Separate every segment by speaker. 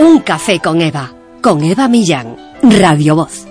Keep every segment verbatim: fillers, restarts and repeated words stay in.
Speaker 1: Un café con Eva, con Eva Millán, Radio Voz.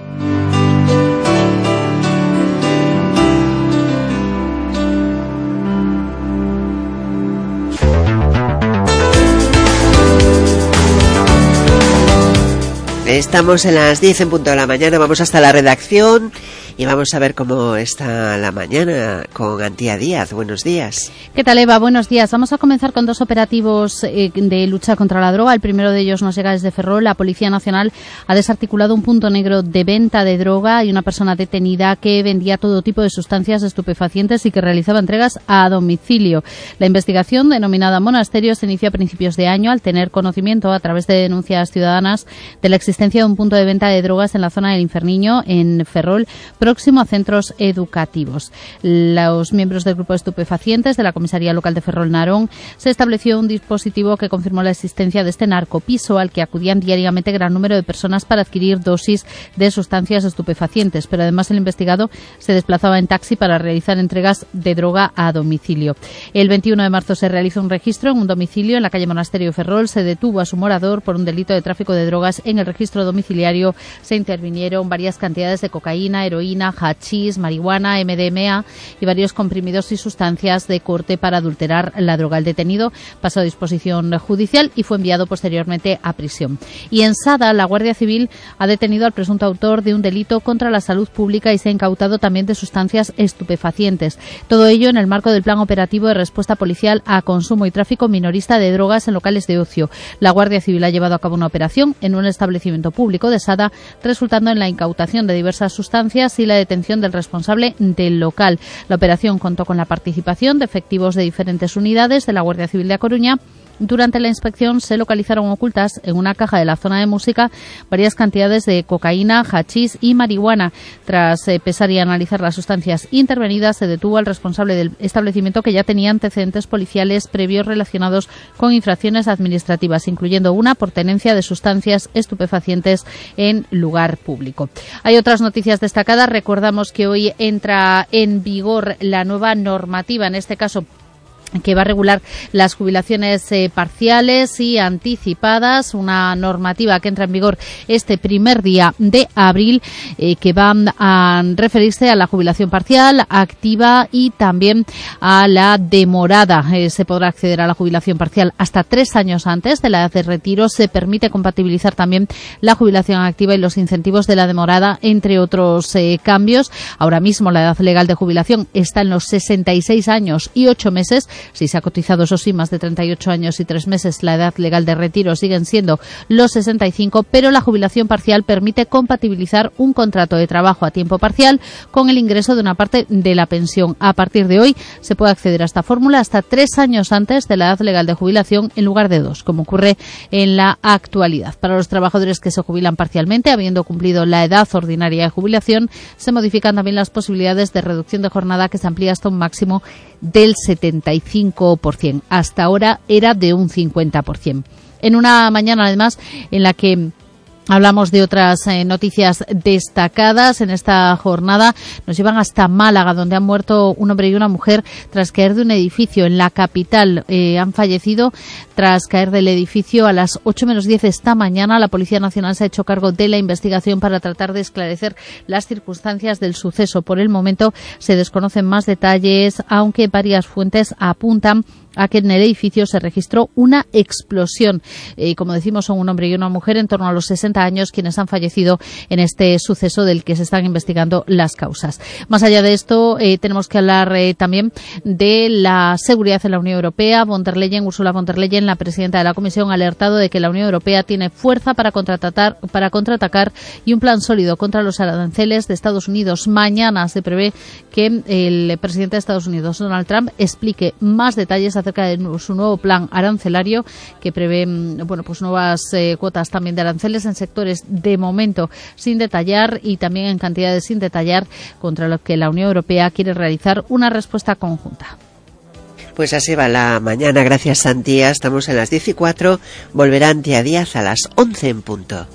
Speaker 2: Estamos en las diez en punto de la mañana, vamos hasta la redacción y vamos a ver cómo está la mañana con Antía Díaz. Buenos días.
Speaker 3: ¿Qué tal, Eva? Buenos días. Vamos a comenzar con dos operativos eh, de lucha contra la droga. El primero de ellos nos llega desde Ferrol. La Policía Nacional ha desarticulado un punto negro de venta de droga y una persona detenida que vendía todo tipo de sustancias estupefacientes y que realizaba entregas a domicilio. La investigación, denominada Monasterio, se inició a principios de año al tener conocimiento, a través de denuncias ciudadanas, de la existencia de un punto de venta de drogas en la zona del Inferniño, en Ferrol, próximo a centros educativos. Los miembros del grupo de estupefacientes de la comisaría local de Ferrol Narón se estableció un dispositivo que confirmó la existencia de este narcopiso al que acudían diariamente gran número de personas para adquirir dosis de sustancias estupefacientes, pero además el investigado se desplazaba en taxi para realizar entregas de droga a domicilio. El veintiuno de marzo se realizó un registro en un domicilio en la calle Monasterio Ferrol. Se detuvo a su morador por un delito de tráfico de drogas. En el registro domiciliario se intervinieron varias cantidades de cocaína, heroína, hachís, marihuana, M D M A y varios comprimidos y sustancias de corte para adulterar la droga. El detenido pasó a disposición judicial y fue enviado posteriormente a prisión. Y en Sada, la Guardia Civil ha detenido al presunto autor de un delito contra la salud pública y se ha incautado también de sustancias estupefacientes. Todo ello en el marco del Plan Operativo de Respuesta Policial a Consumo y Tráfico Minorista de Drogas en locales de ocio. La Guardia Civil ha llevado a cabo una operación en un establecimiento público de Sada, resultando en la incautación de diversas sustancias y la detención del responsable del local. La operación contó con la participación de efectivos de diferentes unidades de la Guardia Civil de A Coruña. Durante la inspección se localizaron ocultas en una caja de la zona de música varias cantidades de cocaína, hachís y marihuana. Tras eh, pesar y analizar las sustancias intervenidas, se detuvo al responsable del establecimiento, que ya tenía antecedentes policiales previos relacionados con infracciones administrativas, incluyendo una por tenencia de sustancias estupefacientes en lugar público. Hay otras noticias destacadas. Recordamos que hoy entra en vigor la nueva normativa, en este caso que va a regular las jubilaciones eh, parciales y anticipadas, una normativa que entra en vigor este primer día de abril, eh, que va a referirse a la jubilación parcial, activa y también a la demorada. Eh, se podrá acceder a la jubilación parcial hasta tres años antes de la edad de retiro. Se permite compatibilizar también la jubilación activa y los incentivos de la demorada, entre otros eh, cambios. Ahora mismo la edad legal de jubilación está en los sesenta y seis años y ocho meses. Si se ha cotizado, eso sí, más de treinta y ocho años y tres meses, la edad legal de retiro siguen siendo los sesenta y cinco, pero la jubilación parcial permite compatibilizar un contrato de trabajo a tiempo parcial con el ingreso de una parte de la pensión. A partir de hoy se puede acceder a esta fórmula hasta tres años antes de la edad legal de jubilación, en lugar de dos, como ocurre en la actualidad. Para los trabajadores que se jubilan parcialmente, habiendo cumplido la edad ordinaria de jubilación, se modifican también las posibilidades de reducción de jornada, que se amplía hasta un máximo del setenta y cinco por ciento. Hasta ahora era de un cincuenta por ciento. En una mañana, además, en la que hablamos de otras eh, noticias destacadas en esta jornada, nos llevan hasta Málaga, donde han muerto un hombre y una mujer tras caer de un edificio en la capital. Eh, han fallecido tras caer del edificio a las ocho menos diez esta mañana. La Policía Nacional se ha hecho cargo de la investigación para tratar de esclarecer las circunstancias del suceso. Por el momento se desconocen más detalles, aunque varias fuentes apuntan a que en el edificio se registró una explosión. Eh, como decimos, son un hombre y una mujer en torno a los sesenta años quienes han fallecido en este suceso del que se están investigando las causas. Más allá de esto, eh, tenemos que hablar eh, también de la seguridad en la Unión Europea. Von der Leyen, Ursula von der Leyen, la presidenta de la Comisión, ha alertado de que la Unión Europea tiene fuerza para contraatacar, para contraatacar y un plan sólido contra los aranceles de Estados Unidos. Mañana se prevé que el presidente de Estados Unidos, Donald Trump, explique más detalles acerca de su nuevo plan arancelario, que prevé bueno, pues nuevas eh, cuotas también de aranceles en sectores de momento sin detallar y también en cantidades sin detallar, contra lo que la Unión Europea quiere realizar una respuesta conjunta.
Speaker 2: Pues así va la mañana. Gracias, Santía. Estamos en las diez y cuatro. Volverá Antía Díaz a las once en punto.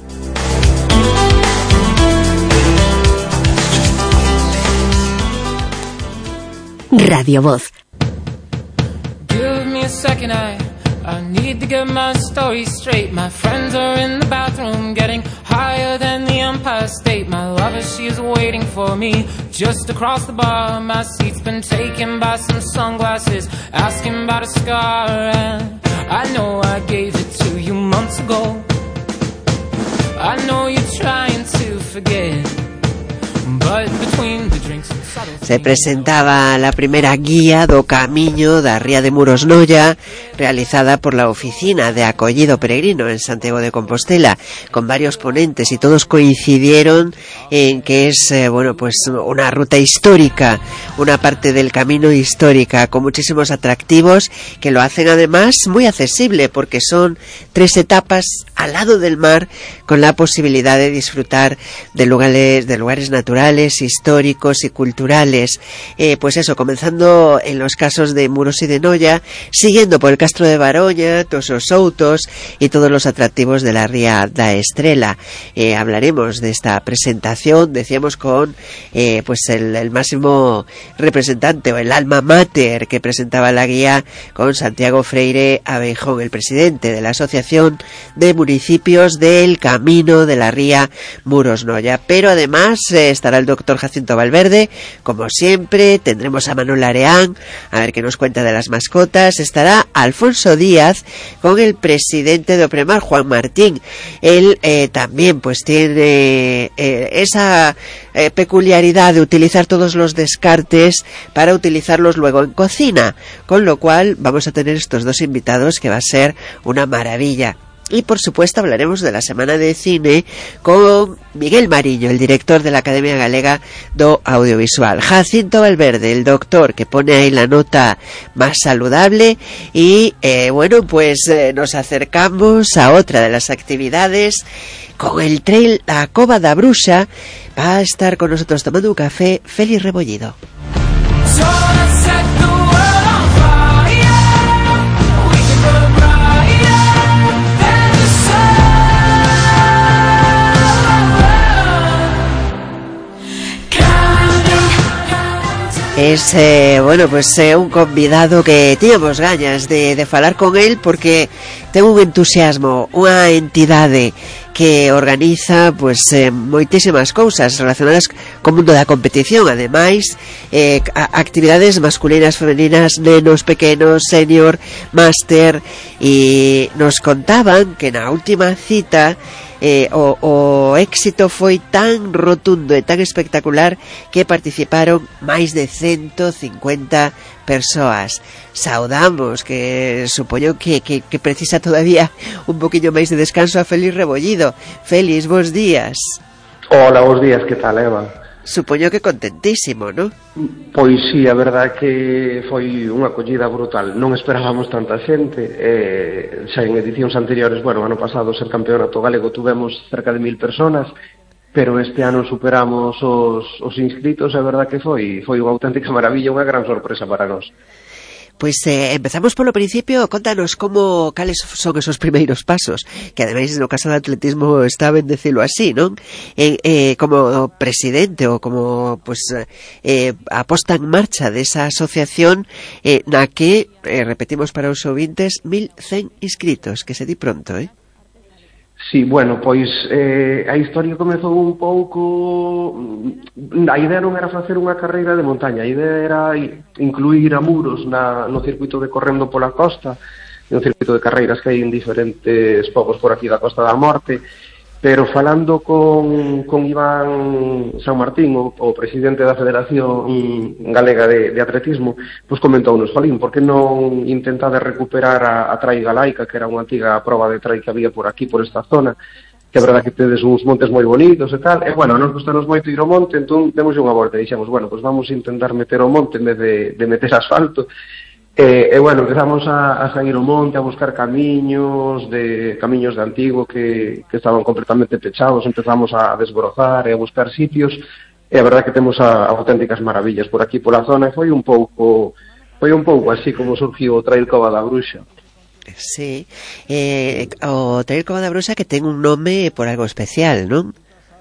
Speaker 1: Radio Voz.
Speaker 4: Give me a second, I, I need to get my story straight. My friends are in the bathroom getting higher than the Empire State. My lover, she is waiting for me just across the bar. My seat's been taken by some sunglasses asking about a scar. And I know I gave it to you months ago. I know you're trying to forget.
Speaker 2: Se presentaba la primeira guía do camiño da Ría de Muros Noia, realizada por la Oficina de Acollido Peregrino en Santiago de Compostela, con varios ponentes, y todos coincidieron en que es eh, bueno, pues una ruta histórica, una parte del camino histórica, con muchísimos atractivos que lo hacen además muy accesible, porque son tres etapas al lado del mar, con la posibilidad de disfrutar de lugares, de lugares naturales, históricos y culturales. Eh, pues eso, comenzando en los casos de Muros y de Noia, siguiendo por el Castro de Baroña, todos los autos y todos los atractivos de la Ría da Estrela. Eh, hablaremos de esta presentación, decíamos, con eh, pues el, el máximo representante o el alma mater que presentaba la guía, con Santiago Freire Abejón, el presidente de la Asociación de Municipios del Camino de la Ría Muros Noia. Pero además eh, estará el doctor Jacinto Valverde, como siempre. Tendremos a Manuel Areán, a ver qué nos cuenta de las mascotas. Estará Alfonso Díaz con el presidente de Opremar, Juan Martín. Él eh, también pues tiene eh, esa eh, peculiaridad de utilizar todos los descartes para utilizarlos luego en cocina, con lo cual vamos a tener estos dos invitados que va a ser una maravilla. Y por supuesto hablaremos de la Semana de Cine con Miguel Mariño, el director de la Academia Galega do Audiovisual. Jacinto Valverde, el doctor, que pone ahí la nota más saludable. Y eh, bueno, pues eh, nos acercamos a otra de las actividades con el trail a Cova da Bruxa. Va a estar con nosotros tomando un café Félix Rebollido. Es, eh, bueno, pues eh, un convidado que teníamos gañas de, de falar con él, porque ten un entusiasmo, unha entidade que organiza pues eh, moitísimas cousas relacionadas co mundo da competición, ademais eh, actividades masculinas, femeninas, nenos pequenos, senior, máster, e nos contaban que na última cita Eh, o, o éxito foi tan rotundo e tan espectacular que participaron máis de ciento cincuenta persoas. Saudamos, que supoño que, que, que precisa todavía un poquinho máis de descanso, a Félix Rebollido. Félix, bons días.
Speaker 5: Hola, bons días, que tal, Eva?
Speaker 2: Supoño que contentísimo, non?
Speaker 5: Pois sí, a verdade que foi unha acollida brutal. Non esperábamos tanta xente. Eh, xa en edicións anteriores, bueno, ano pasado ser campeonato galego tuvemos cerca de mil personas, pero este ano superamos os, os inscritos. A verdade que foi foi unha auténtica maravilla, unha gran sorpresa para nós.
Speaker 2: Pois eh, empezamos polo principio. Contanos como, cales son esos primeiros pasos, que ademais no caso do atletismo está ben decilo así, non? Eh, eh, como presidente ou como pues, eh, a posta en marcha desa asociación eh, na que, eh, repetimos para os ouvintes, mil cen inscritos, que se di pronto, eh?
Speaker 5: Sí, bueno, pois eh, a historia comezou un pouco. A idea non era facer unha carreira de montaña, a idea era incluir a Muros na, no circuito de Correndo pola Costa, un circuito de carreiras que hai en diferentes povos por aquí da Costa da Morte. Pero falando con, con Iván San Martín, o, o presidente da Federación Galega de, de Atletismo, pois comentounos, Jolín, por que non intentade recuperar a, a trai galaica, que era unha antiga proba de trai que había por aquí, por esta zona, que é verdad que tedes uns montes moi bonitos e tal, e bueno, nos gustanos moito ir ao monte, entón demos unha volta e dixemos, bueno, pois vamos a intentar meter o monte en vez de, de meter asfalto. E, e bueno, empezamos a, a sair ao monte, a buscar camiños de camiños de antigo que, que estaban completamente pechados, empezamos a desbrozar e a buscar sitios, e a verdade que temos a, a auténticas maravillas por aquí pola zona, e foi un pouco foi un pouco así como surgiu o Trail Cova da Bruxa.
Speaker 2: Sí, eh, o Trail Cova da Bruxa, que ten un nome por algo especial, non?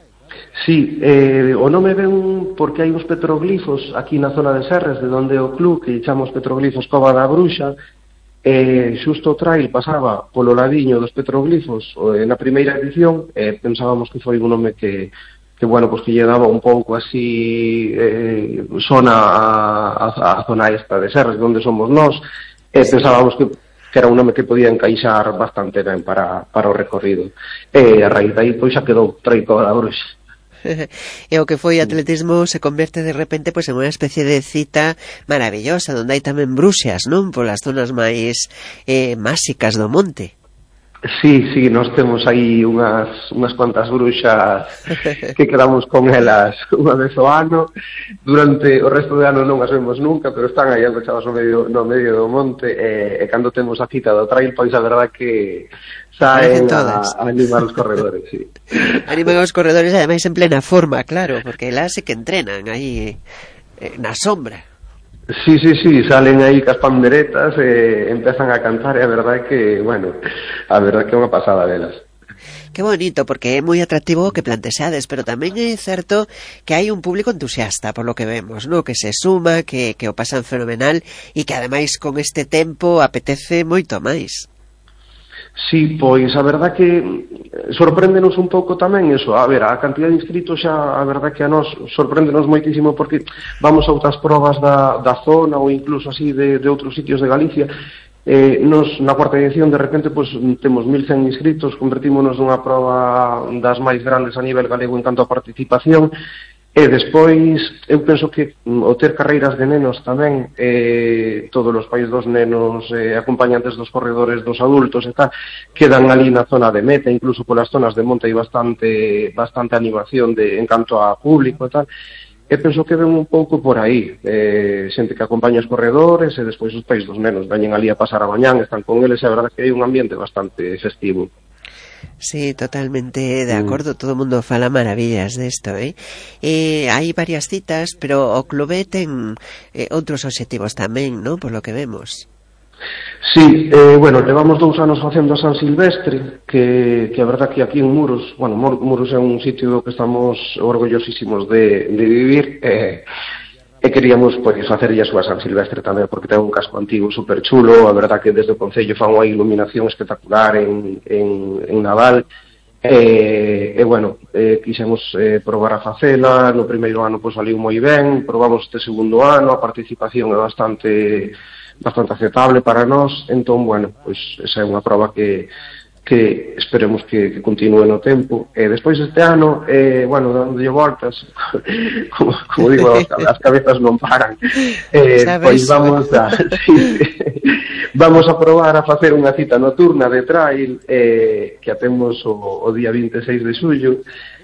Speaker 5: Sí, eh, o nome ven porque hai uns petroglifos aquí na zona de Serres, de onde o club, que chamamos petroglifos Cova da Bruxa, e xusto o trail pasaba polo ladiño dos petroglifos eh, na primeira edición, e eh, pensábamos que foi un nome que, que bueno, pues que lle daba un pouco así eh, zona a, a, a zona esta de Serres, onde somos nós, e eh, pensábamos que, que era un nome que podía encaixar bastante ben para, para o recorrido. E a raíz de aí, pois xa quedou Trail Cova da Bruxa.
Speaker 2: E o que foi atletismo se converte de repente pois en unha especie de cita maravillosa, onde hai tamén bruxas, non? Polas zonas máis eh, másicas do monte.
Speaker 5: Sí, sí, nós temos aí unhas, unhas cuantas bruxas que quedamos con elas unha vez ao ano. Durante o resto do ano non as vemos nunca, pero están aí agochadas no medio, no medio do monte, e, e cando temos a cita do trail, pois a verdade que saen a, a animar os corredores, sí.
Speaker 2: Animan os corredores, ademais en plena forma, claro, porque elas sí que entrenan aí eh, na sombra.
Speaker 5: Sí, sí, sí, salen aí cas panderetas e empezan a cantar, e a verdade que, bueno, a verdade que é unha pasada delas.
Speaker 2: Que bonito, porque é moi atractivo o que plantexades, pero tamén é certo que hai un público entusiasta, por lo que vemos, ¿no? Que se suma, que, que o pasan fenomenal, e que ademais con este tempo apetece moito máis.
Speaker 5: Sí, pois a verdade que sorpréndenos un pouco tamén eso. A ver, a cantidad de inscritos xa, a verdade que a nos sorpréndenos moitísimo, porque vamos a outras probas da, da zona ou incluso así de, de outros sitios de Galicia. Eh, nos na cuarta edición de repente pois temos mil cen inscritos, convertímonos nunha proba das máis grandes a nivel galego en canto a participación. E despois, eu penso que o ter carreiras de nenos tamén, eh, todos os pais dos nenos, eh, acompañantes dos corredores, dos adultos e tal, quedan ali na zona de meta, incluso polas zonas de monte hai bastante, bastante animación de, en canto a público e tal. E penso que ven un pouco por aí, eh, xente que acompaña os corredores e despois os pais dos nenos veñen ali a pasar a mañán, están con eles, e a verdade que hai un ambiente bastante festivo.
Speaker 2: Sí, totalmente de acordo, todo o mundo fala maravillas desto, eh? eh hai varias citas, pero o clube ten eh, outros obxectivos tamén, ¿no? Por lo que vemos.
Speaker 5: Sí, eh, bueno, levamos dous anos facendo a San Silvestre, que, que a verdad que aquí en Muros, bueno, Muros é un sitio que estamos orgullosísimos de, de vivir, eh, e queríamos pois facerlle a súa San Silvestre tamén, porque ten un casco antigo super chulo. A verdad que desde o Concello fan unha iluminación espectacular en, en, en Nadal, e, e bueno, eh, quixemos eh, probar a facela. No primeiro ano pois saliu moi ben, probamos este segundo ano, a participación é bastante bastante aceptable para nós, entón, bueno, pois esa é unha proba que que esperemos que, que continúe no tempo. E despois este ano, eh, bueno, dándolle voltas, como, como digo, as, as cabezas non paran, eh, pois vamos a sí, vamos a probar a facer unha cita nocturna de trail, eh, que a temos o, o día vinte e seis de xullo,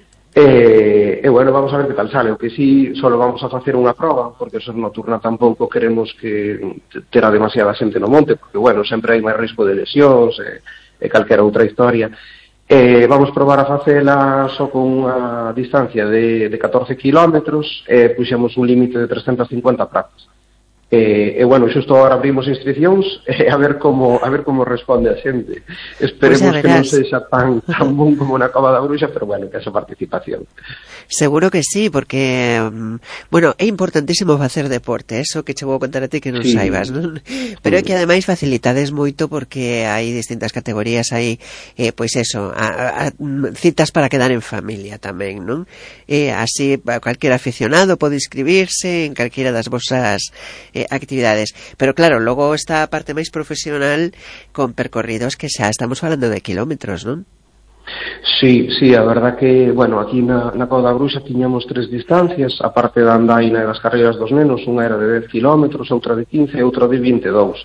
Speaker 5: e, e bueno, vamos a ver que tal sale. O que sí, solo vamos a facer unha proba, porque ser nocturna tampouco queremos que terá demasiada xente no monte, porque bueno, sempre hai máis risco de lesións, e, e calquera outra historia. Eh, vamos probar a facela só con unha distancia de, de catorce kilómetros, e puxemos un límite de trescentas cincuenta prazas. E, e bueno, xusto agora abrimos inscripcións, e a ver como a ver como responde a xente. Esperemos pues que non sexa tan, tan bon como na Cova da Bruxa, pero bueno, que esa participación.
Speaker 2: Seguro que sí, porque bueno, é importantísimo facer deporte, eso que che vou contar a ti que non sí. saibas, non? Pero é que ademais facilitades moito, porque hai distintas categorías, hai eh, pois eso, a, a, citas para quedar en familia tamén, non? E así cualquier aficionado pode inscribirse en calquera das vosas eh, actividades, pero claro, logo está a parte máis profesional con percorridos que xa estamos falando de kilómetros, non?
Speaker 5: Sí, sí, a verdad que, bueno, aquí na, na Cova da Bruxa tiñamos tres distancias, a parte da andaina e das carreiras dos nenos. Unha era de dez kilómetros, outra de quince e outra de vinte e dous.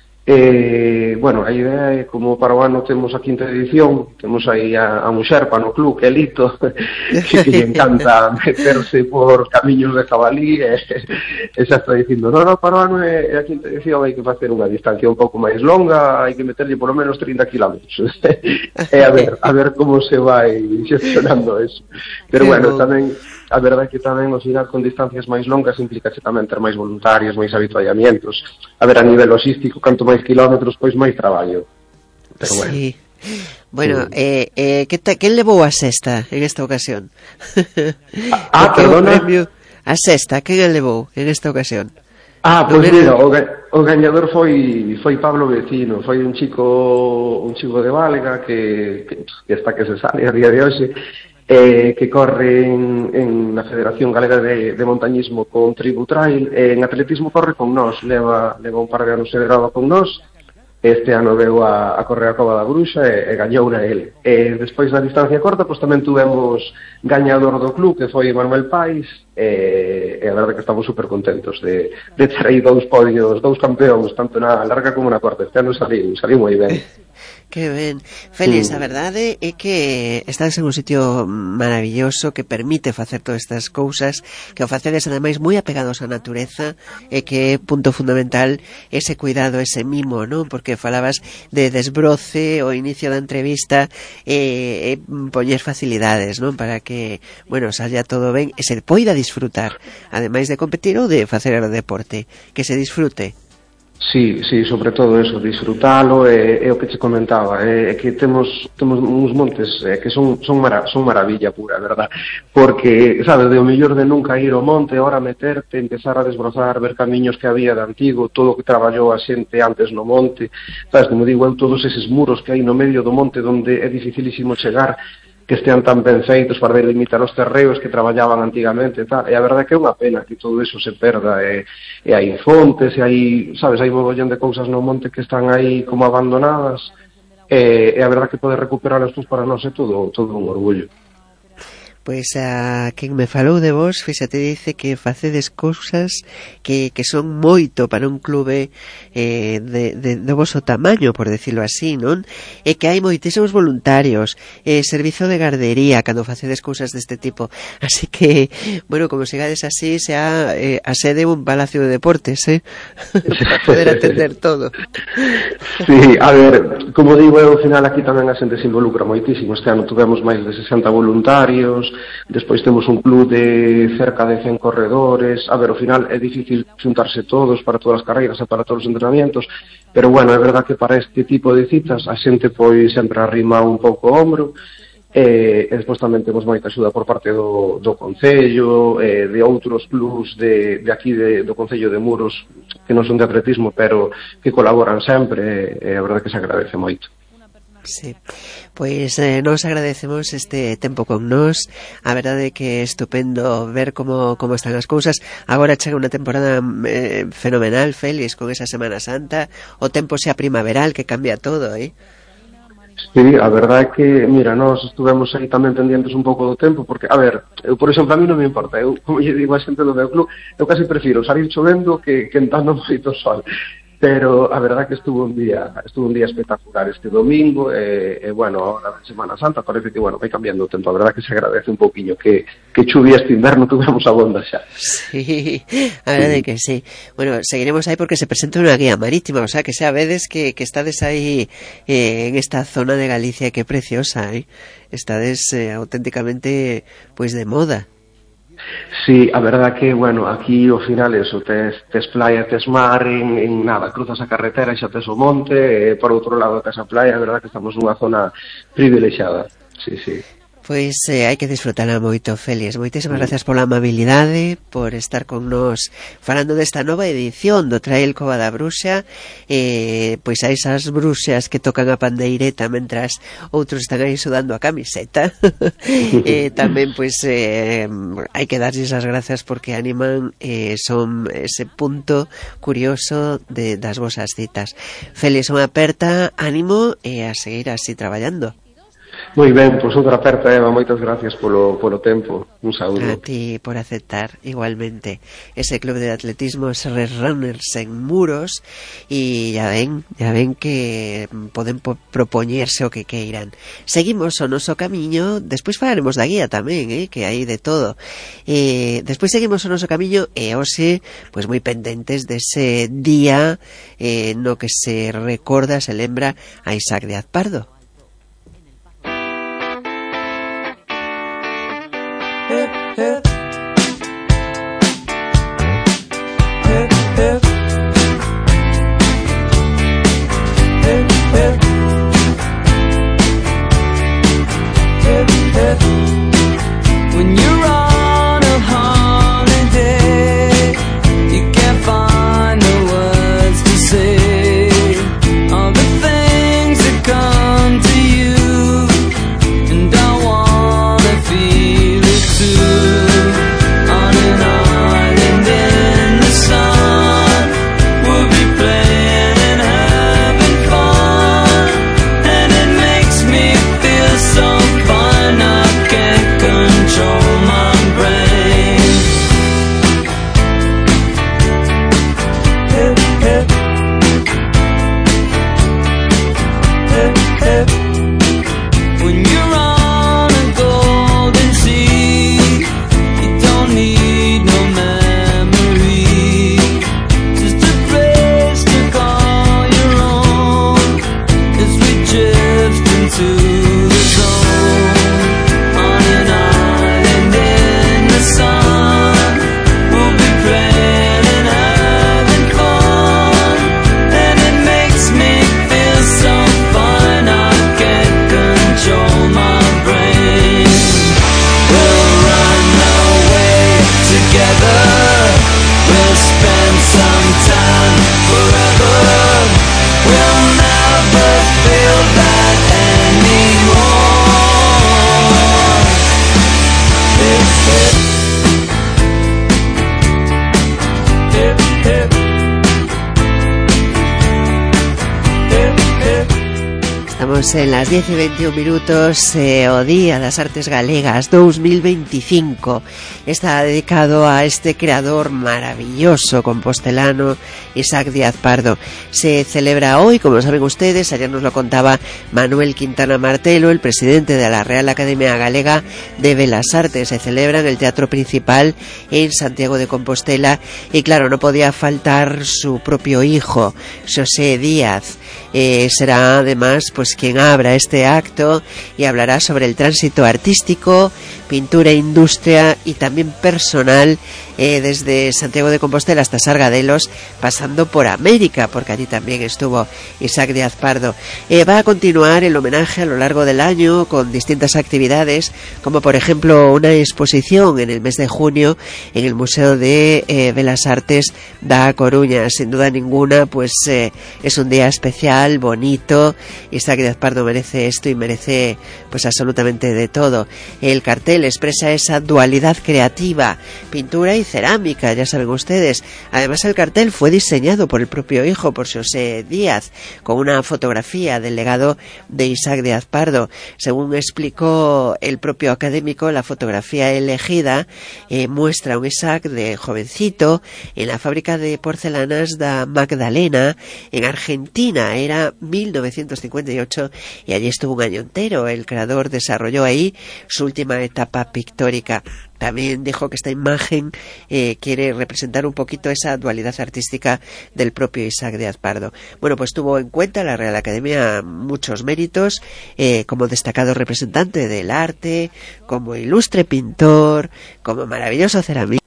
Speaker 5: E, bueno, a idea é, como para o ano temos a quinta edición, temos aí a, a Muxerpa no club, que é Lito, que, que lle encanta meterse por camiños de jabalí, e, e xa está dicindo, no, no, para o ano é, é a quinta edición, hai que facer unha distancia un pouco máis longa, hai que meterlle polo menos trinta kilómetros. E a ver, a ver como se vai xestionando eso. Pero bueno, tamén a verdade é que tamén os ir con distancias máis longas implica tamén ter máis voluntarios, máis habituallamientos. A ver, a nivel logístico, canto máis kilómetros, pois máis traballo. Pero bueno.
Speaker 2: Sí. Bueno, sí. eh, eh, que ta, quen levou a sexta en esta ocasión?
Speaker 5: Ah, perdona.
Speaker 2: Premio, a sexta, quen a levou en esta ocasión?
Speaker 5: Ah, pois pues mira, o, ga, o gañador foi foi Pablo Vecino, foi un chico un chico de Valga que, que, que está que se sale a día de hoxe, eh, que corre en, en na Federación Galega de, de Montañismo con Tribu Trail, eh, en atletismo corre con nós, leva, leva un par de anos federado con nós. Este ano veu a, a correr a Cova da Bruxa e, e gañou na ele. E despois na distancia corta, pois tamén tuvemos gañador do club, que foi Manuel Pais, e, e a verdade que estamos super contentos de, de ter aí dous podios, dous campeóns, tanto na larga como na corta. Este ano saliu, saliu moi ben.
Speaker 2: Que ben. Félix, a verdade é que estás en un sitio maravilloso que permite facer todas estas cousas, que o facedes ademais moi apegados á natureza, e que é punto fundamental ese cuidado, ese mimo, non? Porque falabas de desbroce o inicio da entrevista e, e poñer facilidades, non? Para que, bueno, saia todo ben e se poida disfrutar, ademais de competir ou de facer o deporte, que se disfrute.
Speaker 5: Sí, sí, sobre todo eso, disfrutalo, é, é o que te comentaba, é, é que temos temos uns montes é, que son son, mara, son maravilla pura, verdad? Porque, sabes, de o mellor de nunca ir ao monte, ahora meterte, empezar a desbrozar, ver camiños que había de antigo, todo o que traballou a xente antes no monte, sabes, como digo, eu todos eses muros que hai no medio do monte onde é dificilísimo chegar, que estean tan ben feitos para delimitar os terreos que traballaban antigamente e tal, e a verdade que é unha pena que todo eso se perda, e, e hai fontes, e hai, sabes, hai mogollón de cousas no monte que están aí como abandonadas, e, e a verdade que poder recuperarlas pues, para nós é todo, todo un orgullo.
Speaker 2: Pois a quen me falou de vos, fíxate, dice que facedes cousas que, que son moito para un clube eh, de, de, de voso tamaño, por decirlo así, non? E que hai moitísimos voluntarios, eh, servizo de gardería, cando facedes cousas deste tipo. Así que, bueno, como sigades así, sea eh, a sede un palacio de deportes, eh? Para poder atender todo.
Speaker 5: Sí, a ver, como digo, ao final aquí tamén a xente se involucra moitísimo. Este ano tuvemos máis de sesenta voluntarios, despois temos un club de cerca de cen corredores. A ver, ao final é difícil xuntarse todos para todas as carreiras e para todos os entrenamientos, pero bueno, é verdad que para este tipo de citas a xente pois sempre arrima un pouco o ombro, e, e despois tamén temos moita axuda por parte do, do Concello, e de outros clubs de, de aquí de, do Concello de Muros que non son de atletismo, pero que colaboran sempre, e a verdade que se agradece moito.
Speaker 2: Sí, pois eh, nos agradecemos este tempo con nós. A verdade é que é estupendo ver como, como están as cousas. Agora chega unha temporada eh, fenomenal, Félix, con esa Semana Santa. O tempo xa primaveral que cambia todo, eh?
Speaker 5: Sí, a verdade é que, mira, nós estuvemos aí tamén pendientes un pouco do tempo, porque, a ver, eu, por exemplo, a mí non me importa, eu, como lle digo a xente do meu club, eu casi prefiro salir chovendo que, que entrando moito sol. Pero a verdade que estuvo un día estuvo un día espectacular este domingo, e, e bueno, ahora de Semana Santa parece que, bueno, vai cambiando o tempo. A verdade que se agradece un pouquiño que, que chuvia este inverno tuvemos abonda xa.
Speaker 2: Sí, a verdade que sí. Bueno, seguiremos aí porque se presenta unha guía marítima, o sea, que xa vedes que, que estades aí eh, en esta zona de Galicia que é preciosa, eh? Estades eh, auténticamente, pois, de moda.
Speaker 5: Sí, a verdade que, bueno, aquí ao final eso, tes, tes playa, tes mar, en, en nada, cruzas a carretera e xa tes o monte, e por outro lado tes a playa, a verdade que estamos nunha zona privilexiada, sí, sí.
Speaker 2: Pois eh, hai que disfrutala moito, Félix. Moitísimas sí. gracias pola amabilidade, por estar con nos falando desta nova edición do Trail Cova da Bruxa. Eh, pois a esas bruxas que tocan a pandeireta mentras outros están aí sudando a camiseta. eh, tamén pois eh, hai que darlles as gracias porque animan, eh, son ese punto curioso de, das vosas citas. Félix, unha aperta, ánimo e a seguir así traballando.
Speaker 5: Moi ben, pois outra aperta, Eva, moitas gracias polo, polo tempo, un saúdo.
Speaker 2: A ti por aceptar, igualmente. Ese club de atletismo, ese Runners en Muros, e ya ven, ya ven que poden po- propoñerse o que queiran. Seguimos o noso camiño, despois falaremos da guía tamén, eh, que hai de todo. Eh, despois seguimos o noso camiño e hoxe, pois moi pendentes dese día eh, no que se recorda, se lembra a Isaac Díaz Pardo.
Speaker 6: Hip, hip. Hip, hip. Hip, hip. Hip, hip. When you're on a holiday, you can't find
Speaker 2: Estamos en las diez y veintiún minutos, eh, o Día das Artes Galegas dos mil veinticinco. Está dedicado a este creador maravilloso compostelano, Isaac Díaz Pardo. Se celebra hoy, como saben ustedes, ayer nos lo contaba Manuel Quintana Martelo, el presidente de la Real Academia Galega de Belas Artes. Se celebra en el Teatro Principal en Santiago de Compostela y claro, no podía faltar su propio hijo, Xosé Díaz. Eh, será además pues quien abra este acto y hablará sobre el tránsito artístico, pintura e industria y también personal eh, desde Santiago de Compostela hasta Sargadelos, pasando por América, porque allí también estuvo Isaac Díaz Pardo. Eh, va a continuar el homenaje a lo largo del año con distintas actividades, como por ejemplo una exposición en el mes de junio en el Museo de eh, Belas Artes da Coruña. Sin duda ninguna, pues eh, es un día especial, bonito. Isaac Díaz Pardo merece esto y merece pues absolutamente de todo. El cartel expresa esa dualidad creativa, pintura y cerámica, ya saben ustedes. Además el cartel fue diseñado por el propio hijo, por Xosé Díaz, con una fotografía del legado de Isaac Díaz Pardo. Según explicó el propio académico, la fotografía elegida eh, muestra a un Isaac de jovencito en la fábrica de porcelanas da Magdalena en Argentina. Era mil novecientos cincuenta y ocho y allí estuvo un año entero. El creador desarrolló ahí su última etapa pictórica. También dijo que esta imagen eh, quiere representar un poquito esa dualidad artística del propio Isaac Díaz Pardo. Bueno, pues tuvo en cuenta la Real Academia muchos méritos, eh, como destacado representante del arte, como ilustre pintor, como maravilloso ceramista.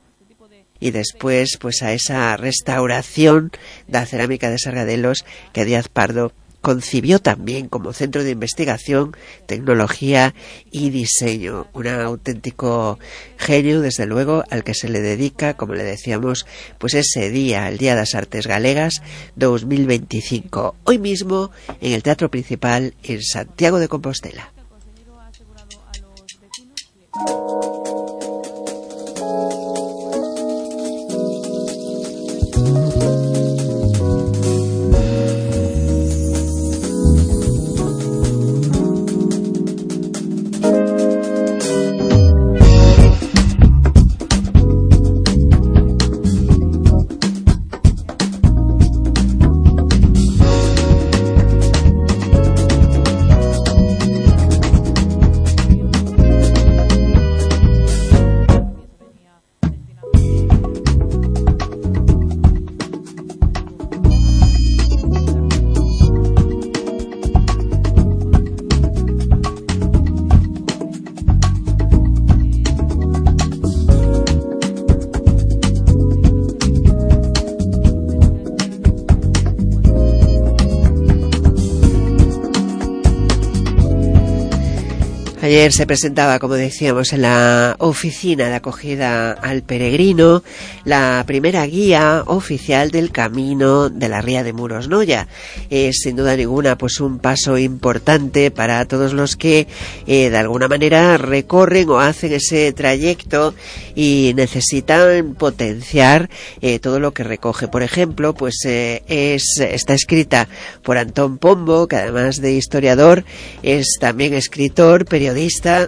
Speaker 2: Y después, pues a esa restauración de la cerámica de Sargadelos que Díaz Pardo concibió también como centro de investigación, tecnología y diseño. Un auténtico genio, desde luego, al que se le dedica, como le decíamos, pues ese día, el Día de las Artes Galegas dos mil veinticinco. Hoy mismo en el Teatro Principal en Santiago de Compostela. Ayer se presentaba, como decíamos, en la oficina de acogida al peregrino la primera guía oficial del camino de la Ría de Muros Noia. Es sin duda ninguna pues un paso importante para todos los que eh, de alguna manera recorren o hacen ese trayecto y necesitan potenciar eh, todo lo que recoge. Por ejemplo, pues eh, es está escrita por Antón Pombo, que además de historiador es también escritor, periodista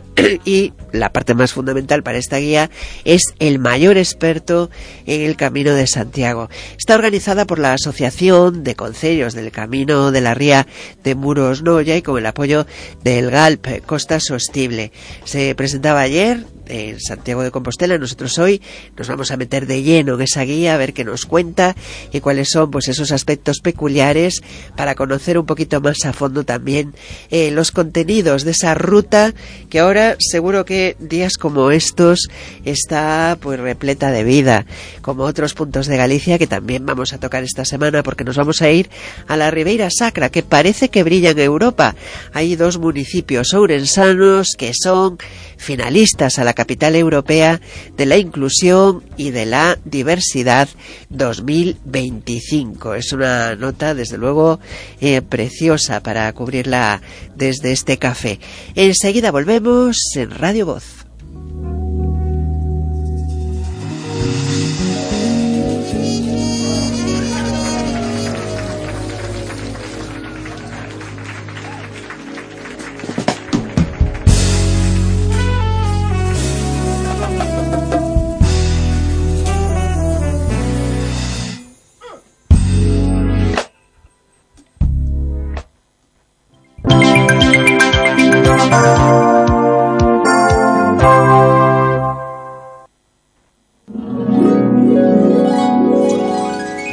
Speaker 2: y la parte más fundamental para esta guía es el mayor experto en el Camino de Santiago. Está organizada por la Asociación de Concellos del Camino de la Ría de Muros Noia y con el apoyo del G A L P Costa Sostible. Se presentaba ayer en Santiago de Compostela. Nosotros hoy nos vamos a meter de lleno en esa guía, a ver qué nos cuenta y cuáles son pues esos aspectos peculiares para conocer un poquito más a fondo también eh, los contenidos de esa ruta que ahora seguro que días como estos está pues repleta de vida, como otros puntos de Galicia que también vamos a tocar esta semana, porque nos vamos a ir a la Ribeira Sacra, que parece que brilla en Europa. Hay dos municipios ourensanos que son finalistas a la capital europea de la inclusión y de la diversidad dos mil veinticinco. Es una nota desde luego eh, preciosa para cubrirla desde este café. Enseguida volvemos en Radio Voz.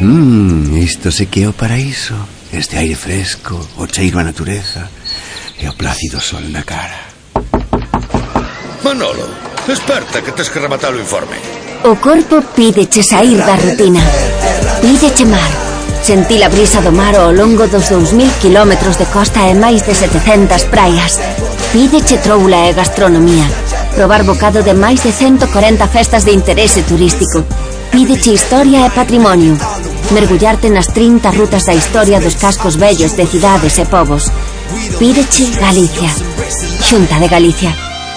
Speaker 7: Mmm, isto se que é o paraíso. Este aire fresco, o cheiro a natureza e o plácido sol na cara.
Speaker 8: Manolo, desperta que tes que rematar o informe.
Speaker 9: O corpo pídeche sair da rutina. Pídeche mar. Sentir a brisa do mar ao longo dos dous mil kilómetros de costa e máis de setecentas praias. Pídeche troula e gastronomía. Probar bocado de máis de ciento corenta festas de interese turístico. Pídeche historia e patrimonio. Mergullarte nas trinta rutas da historia dos cascos vellos de cidades e povos. Pídeche Galicia. Xunta de Galicia.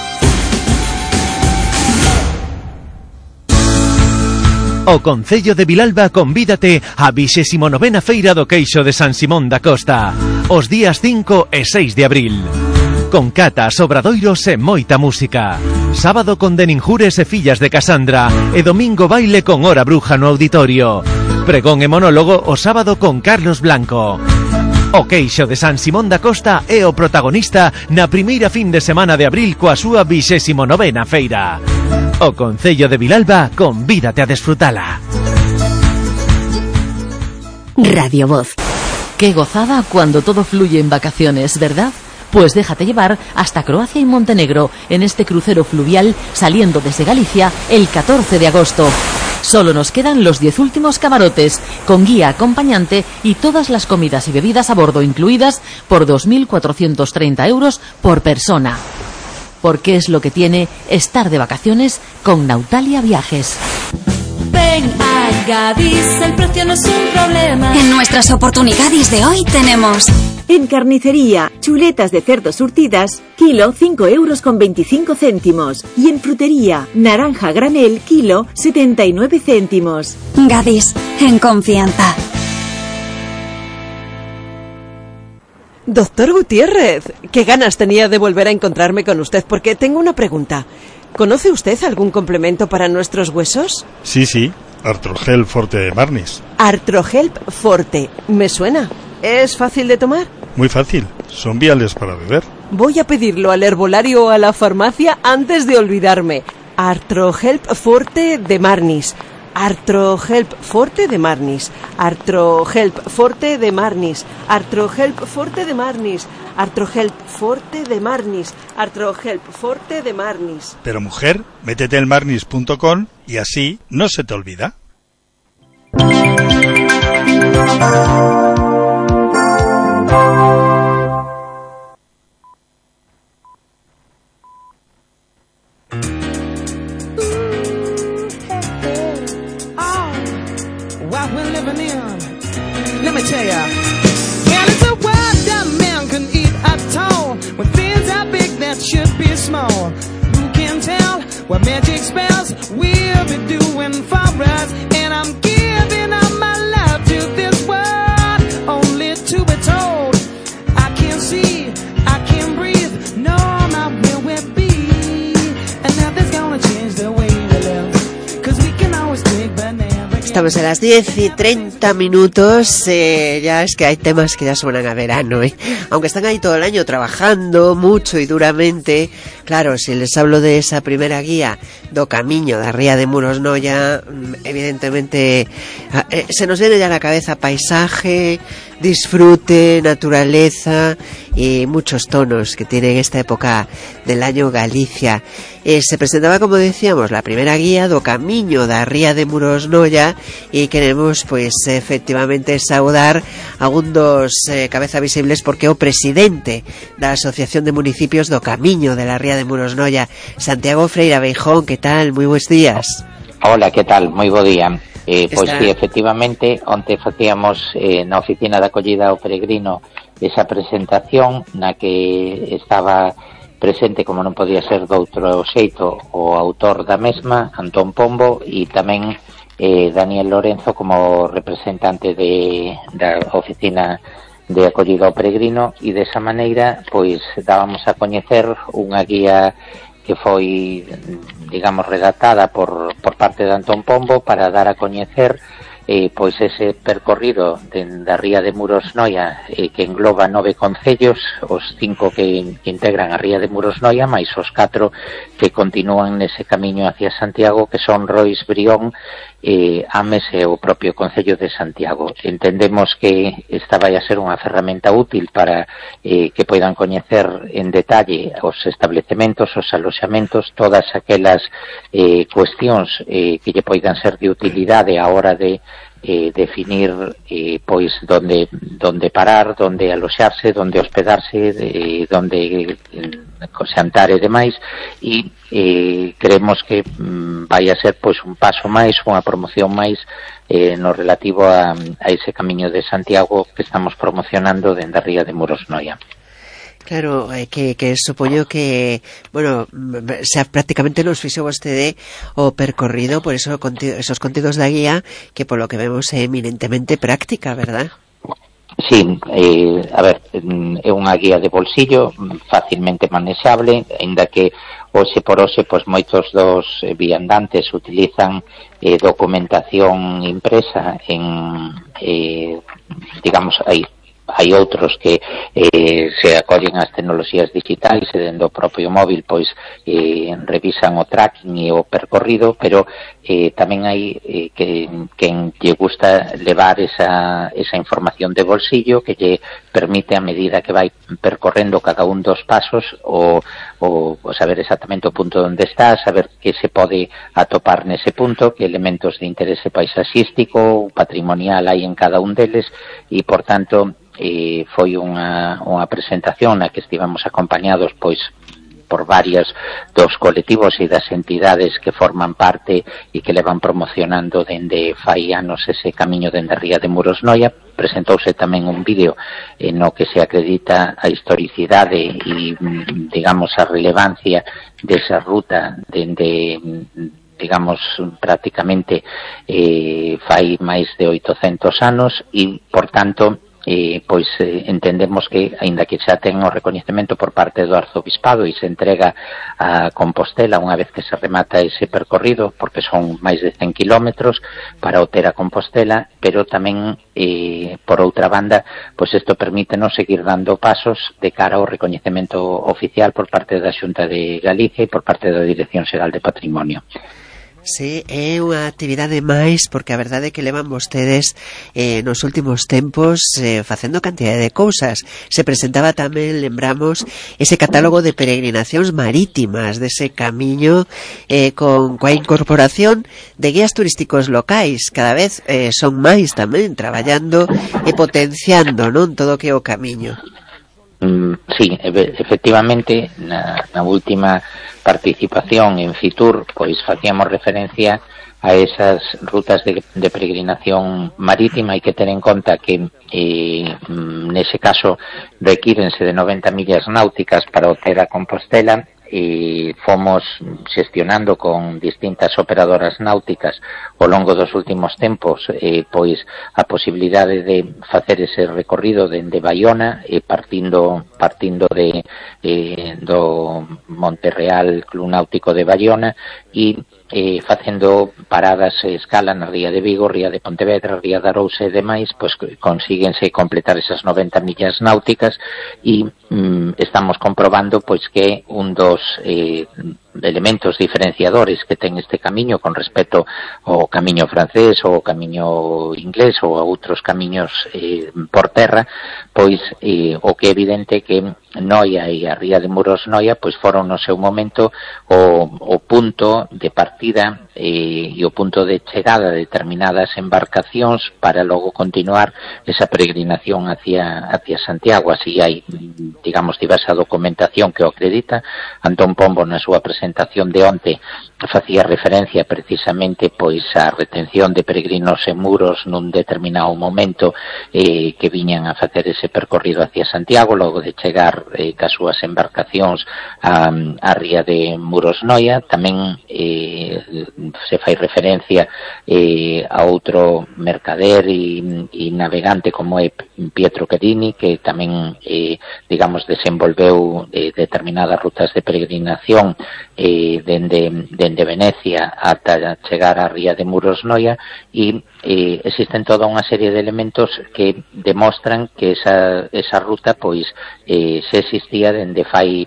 Speaker 10: O Concello de Vilalba convídate á vixésima novena Feira do Queixo de San Simón da Costa, os días cinco e seis de abril. Con catas, obradoiros e moita música. Sábado con Deninjures e Fillas de Casandra e domingo baile con Hora Bruja no auditorio. Pregón e monólogo o sábado con Carlos Blanco. O Queixo de San Simón da Costa é o protagonista na primeira fin de semana de abril coa súa vixésima novena feira. O Concello de Vilalba convídate a desfrutala.
Speaker 1: Radio Voz.
Speaker 11: Qué gozada cuando todo fluye en vacaciones, ¿verdad? Pues déjate llevar hasta Croacia y Montenegro en este crucero fluvial saliendo desde Galicia el catorce de agosto. Solo nos quedan los diez últimos camarotes, con guía acompañante y todas las comidas y bebidas a bordo incluidas por dos mil cuatrocientos treinta euros por persona. Porque es lo que tiene estar de vacaciones con Nautalia Viajes.
Speaker 12: Ven a Gadis, el precio no es un problema.
Speaker 13: En nuestras oportunidades de hoy tenemos...
Speaker 14: En carnicería, chuletas de cerdo surtidas, kilo cinco euros con veinticinco céntimos. Y en frutería, naranja granel, kilo setenta y nueve céntimos.
Speaker 13: Gadis, en confianza.
Speaker 15: Doctor Gutiérrez, qué ganas tenía de volver a encontrarme con usted, porque tengo una pregunta. ¿Conoce usted algún complemento para nuestros huesos?
Speaker 16: Sí, sí, Artrogel Forte de Marnis.
Speaker 15: Artrogel Forte, me suena. ¿Es fácil de tomar?
Speaker 16: Muy fácil, son viales para beber.
Speaker 15: Voy a pedirlo al herbolario o a la farmacia antes de olvidarme. Artrohelp Forte de Marnis. Artrohelp Forte de Marnis. Artrohelp Forte de Marnis. Artrohelp Forte de Marnis. Artrohelp Forte de Marnis. Artrohelp Forte de Marnis.
Speaker 16: Pero mujer, métete en marnis punto com y así no se te olvida.
Speaker 17: Let me tell ya, well, it's a world that man can eat at all. When things are big that should be small. Who can tell what magic spells we'll be doing for us? And I'm giving up my love to this world, only to be told I can't see, I can't breathe, no, not where we'll be. And nothing's gonna change the way we live, cause we can always take but never.
Speaker 2: Estamos a las diez y treinta minutos, eh, ya es que hay temas que ya suenan a verano, ¿eh? Aunque están ahí todo el año trabajando mucho y duramente. Claro, si les hablo de esa primera guía do Camiño da Ría de Muros Noia, evidentemente eh, se nos viene ya a la cabeza paisaje, disfrute, naturaleza y muchos tonos que tiene en esta época del año Galicia. Eh, se presentaba, como decíamos, la primera guía do Camiño da Ría de Muros Noia y queremos, pues, efectivamente saudar a un dos eh, cabeza visibles porque o presidente da Asociación de Municipios do Camiño de la Ría de Muros Noia, Santiago Freira Beijón. ¿Qué tal? Muy buenos días.
Speaker 18: Hola, ¿qué tal? Moi bo día. Eh, pois
Speaker 2: Está...
Speaker 18: sí, efectivamente, onte facíamos eh, na oficina de acollida ao peregrino esa presentación na que estaba presente, como non podía ser doutro xeito, o autor da mesma, Antón Pombo, e tamén eh, Daniel Lorenzo como representante de, da oficina de acollida ao peregrino, e desa maneira pois dábamos a coñecer unha guía que foi, digamos, redactada por, por parte de Antón Pombo para dar a coñecer eh, pois ese percorrido de, da ría de Muros Noia, eh, que engloba nove concellos, os cinco que, que integran a ría de Muros Noia, máis os catro que continúan nese camiño hacia Santiago, que son Rois, Brión, eh, Ames e o propio Concello de Santiago. Entendemos que esta vai a ser unha ferramenta útil para eh, que poidan coñecer en detalle os establecementos, os aloxamentos, todas aquelas eh, cuestións eh, que lle poidan ser de utilidade a hora de eh, definir eh, pois donde donde parar, donde aloxarse, donde hospedarse, de, donde eh, xantar e demais, e eh, creemos que mm, vai a ser pois un paso máis, unha promoción máis eh, no relativo a, a ese camiño de Santiago que estamos promocionando dende a ría de Muros Noia.
Speaker 2: Claro, eh, que, que supoño que, bueno, xa prácticamente nos fixo vostede o percorrido, por eso contido, esos contidos da guía, que polo que vemos é eminentemente práctica, verdad?
Speaker 18: Sí, eh, a ver, é unha guía de bolsillo facilmente manexable, aínda que hoxe por hoxe pois moitos dos viandantes utilizan eh, documentación impresa en, eh, digamos, aí hai outros que eh, se acollen ás tecnoloxías digitais e dentro do propio móvil pois eh, revisan o tracking e o percorrido, pero eh, tamén hai eh, que quen lle gusta levar esa, esa información de bolsillo que lle permite a medida que vai percorrendo cada un dos pasos o, o, o saber exactamente o punto onde está, saber que se pode atopar nese punto, que elementos de interese paisaxístico, patrimonial hai en cada un deles e, por tanto, eh, foi unha, unha presentación na que estivemos acompañados pois por varios dos colectivos e das entidades que forman parte e que levan promocionando dende fai anos ese camiño dende a ría de Muros Noia. Presentouse tamén un vídeo eh, no que se acredita a historicidade e, digamos, a relevancia desa ruta dende, digamos, prácticamente eh, fai máis de oitocentos anos e, por tanto, Eh, pois eh, entendemos que, aínda que xa ten o recoñecemento por parte do Arzobispado e se entrega a Compostela unha vez que se remata ese percorrido, porque son máis de cen kilómetros para o ter a Compostela, pero tamén, eh, por outra banda, pois isto permítenos seguir dando pasos de cara ao recoñecemento oficial por parte da Xunta de Galicia e por parte da Dirección Xeral de Patrimonio.
Speaker 2: Sí, é unha actividade máis, porque a verdade é que levan vostedes eh, nos últimos tempos eh, facendo cantidade de cousas. Se presentaba tamén, lembramos, ese catálogo de peregrinacións marítimas dese camiño eh, con coa incorporación de guías turísticos locais. Cada vez eh, son máis tamén traballando e potenciando, non, todo o que é o camiño.
Speaker 18: Mm, sí, efectivamente, na, na última participación en Fitur, pois facíamos referencia a esas rutas de, de peregrinación marítima. Hai que ter en conta que eh, nese caso requírense de noventa millas náuticas para obter a Compostela, e fomos xestionando con distintas operadoras náuticas ao longo dos últimos tempos eh, pois a posibilidade de facer ese recorrido dende Baiona e partindo partindo de eh, do Monterreal Club Náutico de Baiona e eh, facendo paradas e escala na ría de Vigo, ría de Pontevedra, ría de Arousa e demais, pois consíguense completar esas noventa millas náuticas e mm, estamos comprobando pois que un dos eh, elementos diferenciadores que ten este camiño con respecto ao camiño francés ou ao camiño inglés ou a outros camiños eh, por terra, pois eh, o que é evidente que Noia e a ría de Muros Noia pois foron no seu momento o, o punto de partida eh, e o punto de chegada de determinadas embarcacións para logo continuar esa peregrinación hacia, hacia Santiago. Así hai, digamos, diversa documentación que o acredita. Antón Pombo na súa presentación de onte facía referencia precisamente pois a retención de peregrinos en Muros nun determinado momento eh, que viñan a facer ese percorrido hacia Santiago logo de chegar eh, cas súas embarcacións a, a ría de Muros Noia. Tamén eh, se fai referencia eh, a outro mercader e, e navegante como é Pietro Cherini, que tamén eh, digamos desenvolveu eh, determinadas rutas de peregrinación eh, dende, dende Venecia ata chegar á ría de Muros Noia, e eh, existen toda unha serie de elementos que demostran que esa, esa ruta pois eh, se existía dende fai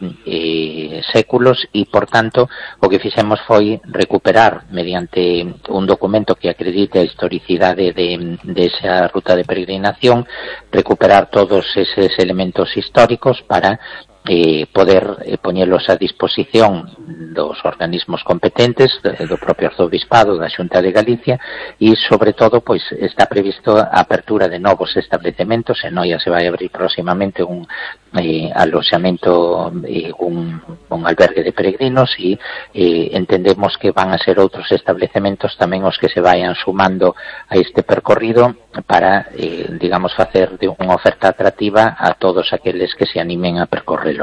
Speaker 18: eh, séculos, e por tanto o que fixemos foi recuperar mediante un documento que acredite a historicidade de, de esa ruta de peregrinación, recuperar todos eses elementos históricos para eh, poder eh, poñelos a disposición dos organismos competentes, do, do propio Arzobispado, da Xunta de Galicia, e sobre todo pois está previsto a apertura de novos establecementos. En Noia se vai abrir próximamente un eh, aloxamento, eh, un, un albergue de peregrinos, e eh, entendemos que van a ser outros establecementos tamén os que se vayan sumando a este percorrido para, eh, digamos, facer de unha oferta atractiva a todos aqueles que se animen a percorrelo.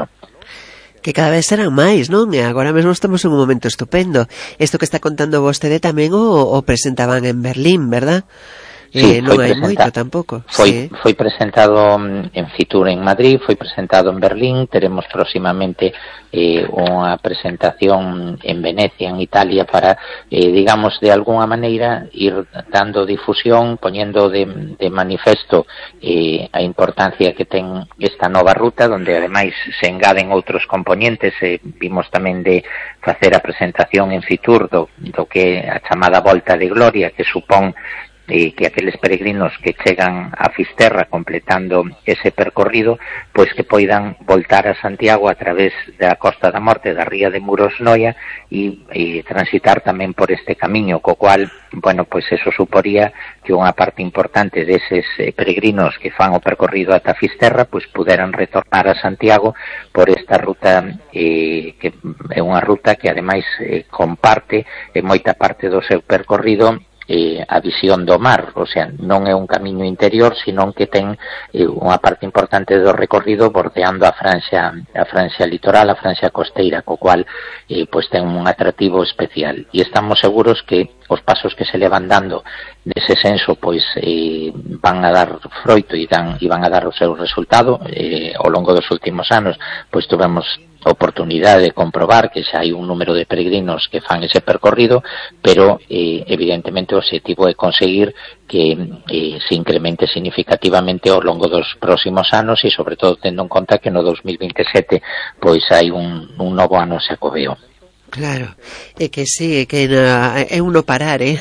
Speaker 2: Que cada vez serán máis, non? E agora mesmo estamos en un momento estupendo. Isto que está contando vostede tamén o, o presentaban en Berlín, verdad?
Speaker 18: Sí,
Speaker 2: eh, non hai
Speaker 18: presenta-
Speaker 2: moito tampouco.
Speaker 18: Foi,
Speaker 2: Sí.
Speaker 18: foi presentado en Fitur en Madrid, foi presentado en Berlín, teremos próximamente eh, unha presentación en Venecia, en Italia, para, eh, digamos, de alguna maneira ir dando difusión, poñendo de, de manifesto eh, a importancia que ten esta nova ruta, donde ademais se engaden outros componentes. Eh, vimos tamén de facer a presentación en Fitur do, do que a chamada Volta de Gloria, que supón e que aqueles peregrinos que chegan a Fisterra completando ese percorrido, pois que poidan voltar a Santiago a través da Costa da Morte, da ría de Muros Noia, e, e transitar tamén por este camiño, co cual, bueno, pois eso suporía que unha parte importante deses eh, peregrinos que fan o percorrido ata Fisterra, pois puderan retornar a Santiago por esta ruta, eh, que é unha ruta que ademais eh, comparte en moita parte do seu percorrido Eh, a visión do mar, o sea, non é un camiño interior, sino que ten eh, unha parte importante do recorrido bordeando a franxa, a franxa litoral, a franxa costeira, co cual eh, pois ten un atractivo especial, e estamos seguros que os pasos que se le van dando nese senso pois eh, van a dar froito e, dan, e van a dar o seu resultado. Eh, ao longo dos últimos anos pois tuvemos oportunidade de comprobar que xa hai un número de peregrinos que fan ese percorrido, pero eh, evidentemente o objetivo é conseguir que eh, se incremente significativamente ao longo dos próximos anos, e sobre todo tendo en conta que no dos mil veintisiete pois hai un, un novo ano xacobeo.
Speaker 2: Claro, é que sí, é que na, é un no parar, eh?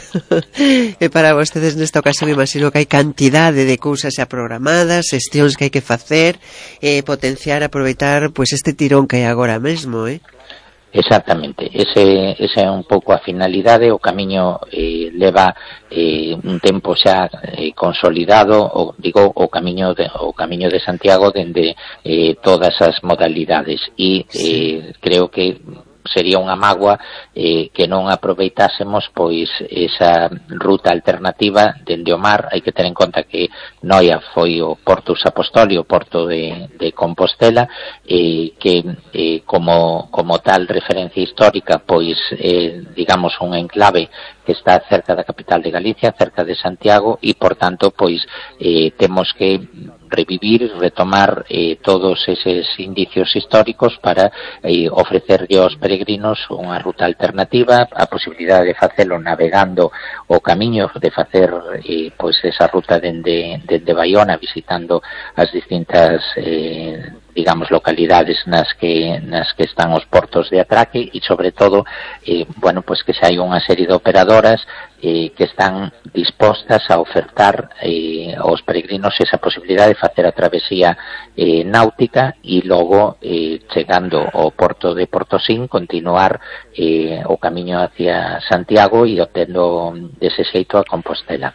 Speaker 2: E para vostedes nesta ocasión imagino que hai cantidade de cousas xa programadas, xestións que hai que facer, e potenciar, aproveitar pois este tirón que hai agora mesmo, eh?
Speaker 18: Exactamente, ese, ese é un pouco a finalidade. O camiño eh, leva eh, un tempo xa eh, consolidado, o, digo, o camiño de, o camiño de Santiago dende eh, todas as modalidades, e eh, creo que sería unha mágoa eh, que non aproveitásemos pois esa ruta alternativa dende o mar. Hai que ter en conta que Noia foi o Portus Apostoli, o porto de, de Compostela, eh, que eh, como, como tal referencia histórica pois eh, digamos un enclave que está cerca da capital de Galicia, cerca de Santiago, e por tanto pois eh, temos que revivir, retomar eh, todos eses indicios históricos para eh, ofrecerlle aos peregrinos unha ruta alternativa, a posibilidade de facelo navegando o camiño, de facer eh, pois esa ruta dende, dende Baiona, visitando as distintas eh, digamos localidades nas que nas que están os portos de atraque, e sobre todo eh, bueno, pois que xa hai unha serie de operadoras eh, que están dispostas a ofertar eh, aos peregrinos esa posibilidade de facer a travesía eh, náutica, e logo eh, chegando ao porto de Portosín continuar eh, o camiño hacia Santiago e obtendo dese xeito a Compostela.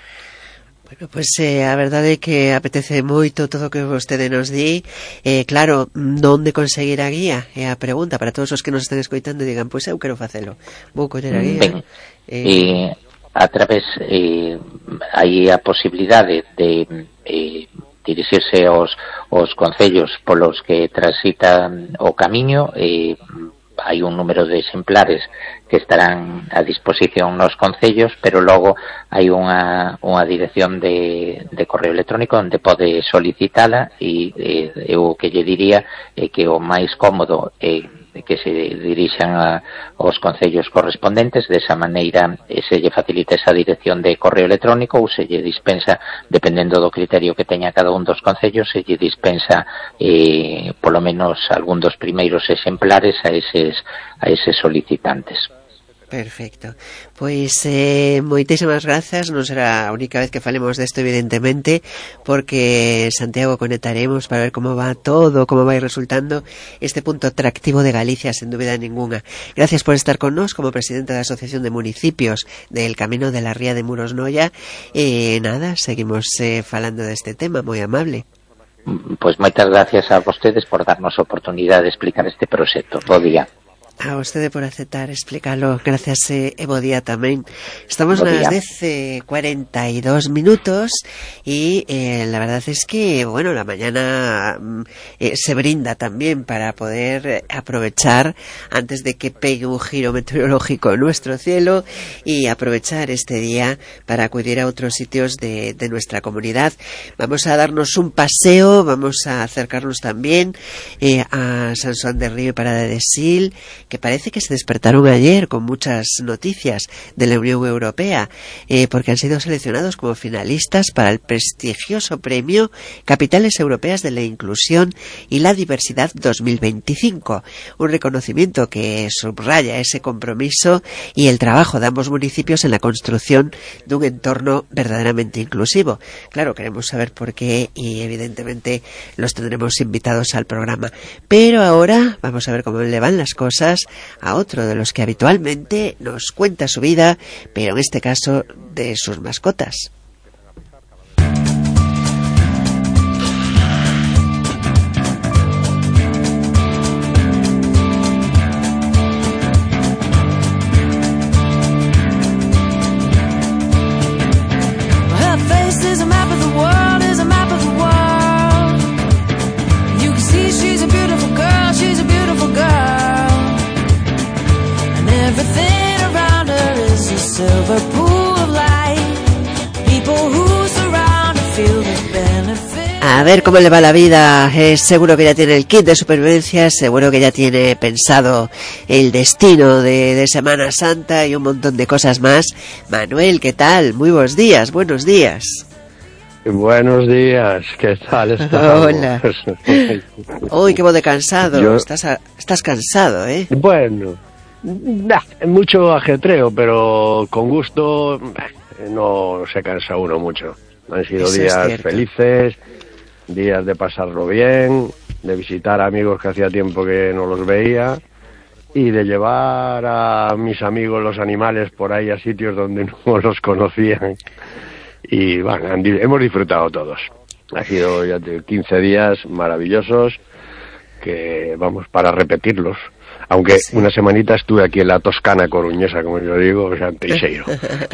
Speaker 2: Bueno, pois pues, eh, a verdade é que apetece moito todo o que vostede nos di. Eh, claro, onde conseguir a guía? É a pregunta para todos os que nos están escoitando e digan, pois pues, eu quero facelo, vou coller a guía.
Speaker 18: Ben, eh... eh, a través eh, hai a posibilidade de eh, dirixirse aos, aos concellos polos que transitan o camiño. eh, hai un número de exemplares que estarán a disposición nos concellos, pero logo hai unha, unha dirección de, de correo electrónico onde pode solicitala, e eh, eu o que lle diría é que o máis cómodo é que se dirixan a, aos concellos correspondentes. Desa maneira eh, se lle facilita esa dirección de correo electrónico, ou se lle dispensa, dependendo do criterio que teña cada un dos concellos, se lle dispensa eh, polo menos algún dos primeiros exemplares a eses, a eses solicitantes.
Speaker 2: Perfecto. Pois eh, moitísimas grazas. Non será a única vez que falemos desto, evidentemente, porque Santiago conectaremos para ver como va todo, como vai resultando este punto atractivo de Galicia, sen dúbida ninguna. Gracias por estar con nos como presidente da Asociación de Municipios del Camino de la Ría de Muros Noia. E eh, nada, seguimos eh, falando deste tema, moi amable.
Speaker 18: Pois moitas gracias a vostedes por darnos a oportunidade de explicar este proxecto. Bo día.
Speaker 2: A vostede por aceptar explicarlo. Gracias, eh, e bo día tamén. Estamos nas dez e cuarenta y dos minutos y eh, la verdad es que, bueno, la mañana eh, se brinda también para poder aprovechar antes de que pegue un giro meteorológico en nuestro cielo y aprovechar este día para acudir a otros sitios de, de nuestra comunidad. Vamos a darnos un paseo, vamos a acercarnos también eh, a San Xoán de Río y Parada de Sil, que parece que se despertaron ayer con muchas noticias de la Unión Europea, eh, porque han sido seleccionados como finalistas para el prestigioso premio Capitales Europeas de la Inclusión y la Diversidad dos mil veinticinco, un reconocimiento que subraya ese compromiso y el trabajo de ambos municipios en la construcción de un entorno verdaderamente inclusivo. Claro, queremos saber por qué y evidentemente los tendremos invitados al programa, pero ahora vamos a ver cómo le van las cosas a otro de los que habitualmente nos cuenta su vida, pero en este caso de sus mascotas. A ver cómo le va la vida. Es seguro que ya tiene el kit de supervivencia, seguro que ya tiene pensado el destino de, de Semana Santa y un montón de cosas más. Manuel, ¿qué tal? Muy buenos días, buenos días.
Speaker 19: Buenos días, ¿qué tal estamos?
Speaker 2: Hola. Uy, qué voz de cansado.
Speaker 19: Yo...
Speaker 2: Estás, a... Estás cansado, ¿eh?
Speaker 19: Bueno, nah, mucho ajetreo, pero con gusto no se cansa uno mucho. Han sido Eso días felices, días de pasarlo bien, de visitar a amigos que hacía tiempo que no los veía y de llevar a mis amigos los animales por ahí a sitios donde no los conocían. Y bueno, hemos disfrutado todos. Ha sido ya quince días maravillosos que vamos para repetirlos. Aunque sí. Una semanita estuve aquí en la Toscana coruñesa, como yo digo, o sea, en Teixeiro.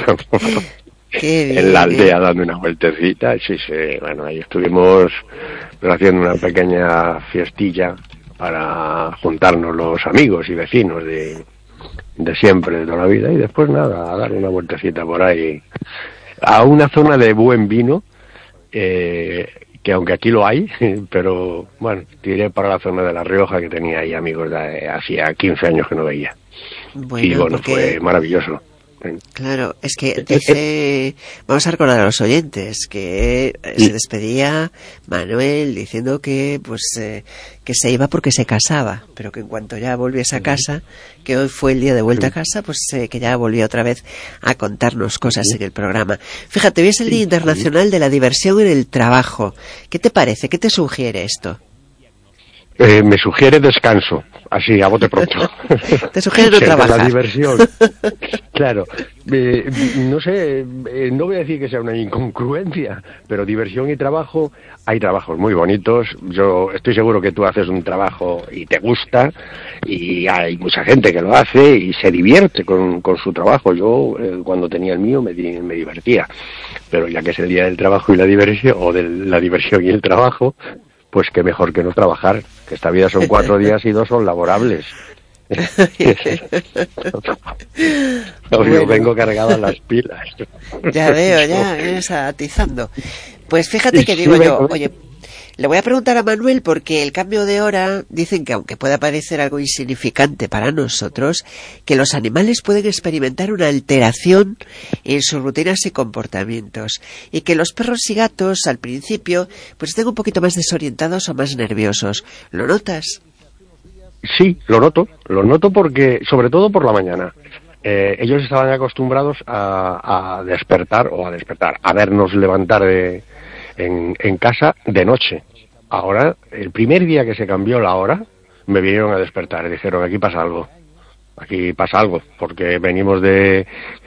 Speaker 19: En la aldea dando una vueltecita. Sí, sí, bueno, ahí estuvimos haciendo una pequeña fiestilla para juntarnos los amigos y vecinos de, de siempre, de toda la vida. Y después nada, a dar una vueltecita por ahí a una zona de buen vino, eh, que aunque aquí lo hay, pero bueno, tiré para la zona de La Rioja, que tenía ahí amigos de hacía quince años que no veía. Bueno, y bueno, porque... fue maravilloso.
Speaker 2: Claro, es que dice, vamos a recordar a los oyentes que sí. Se despedía Manuel diciendo que pues eh, que se iba porque se casaba, pero que en cuanto ya volviese a casa, que hoy fue el día de vuelta a casa, pues eh, que ya volvía otra vez a contarnos cosas en el programa. Fíjate, hoy es el Día Internacional de la Diversión en el Trabajo. ¿Qué te parece? ¿Qué te sugiere esto?
Speaker 19: Eh, me sugiere descanso, así, a bote pronto.
Speaker 2: Te sugiere no trabajar.
Speaker 19: La diversión. Claro, eh, no sé, eh, no voy a decir que sea una incongruencia, pero diversión y trabajo, hay trabajos muy bonitos. Yo estoy seguro que tú haces un trabajo y te gusta, y hay mucha gente que lo hace y se divierte con, con su trabajo. Yo, eh, cuando tenía el mío, me, me divertía, pero ya que es el día del trabajo y la diversión, o de la diversión y el trabajo, pues qué mejor que no trabajar, que esta vida son cuatro días y dos son laborables.
Speaker 2: Bueno.
Speaker 19: Yo vengo cargado a las pilas.
Speaker 2: Ya veo, ya vienes atizando. Pues fíjate que digo yo, oye, Le voy a preguntar a Manuel porque el cambio de hora, dicen que aunque pueda parecer algo insignificante para nosotros, que los animales pueden experimentar una alteración en sus rutinas y comportamientos, y que los perros y gatos al principio pues estén un poquito más desorientados o más nerviosos. ¿Lo notas?
Speaker 19: Sí, lo noto, lo noto porque, sobre todo por la mañana, eh, ellos estaban acostumbrados a, a despertar, o a despertar, a vernos levantar de, en, en casa de noche. Ahora, el primer día que se cambió la hora, me vinieron a despertar y dijeron, aquí pasa algo, aquí pasa algo, porque venimos de,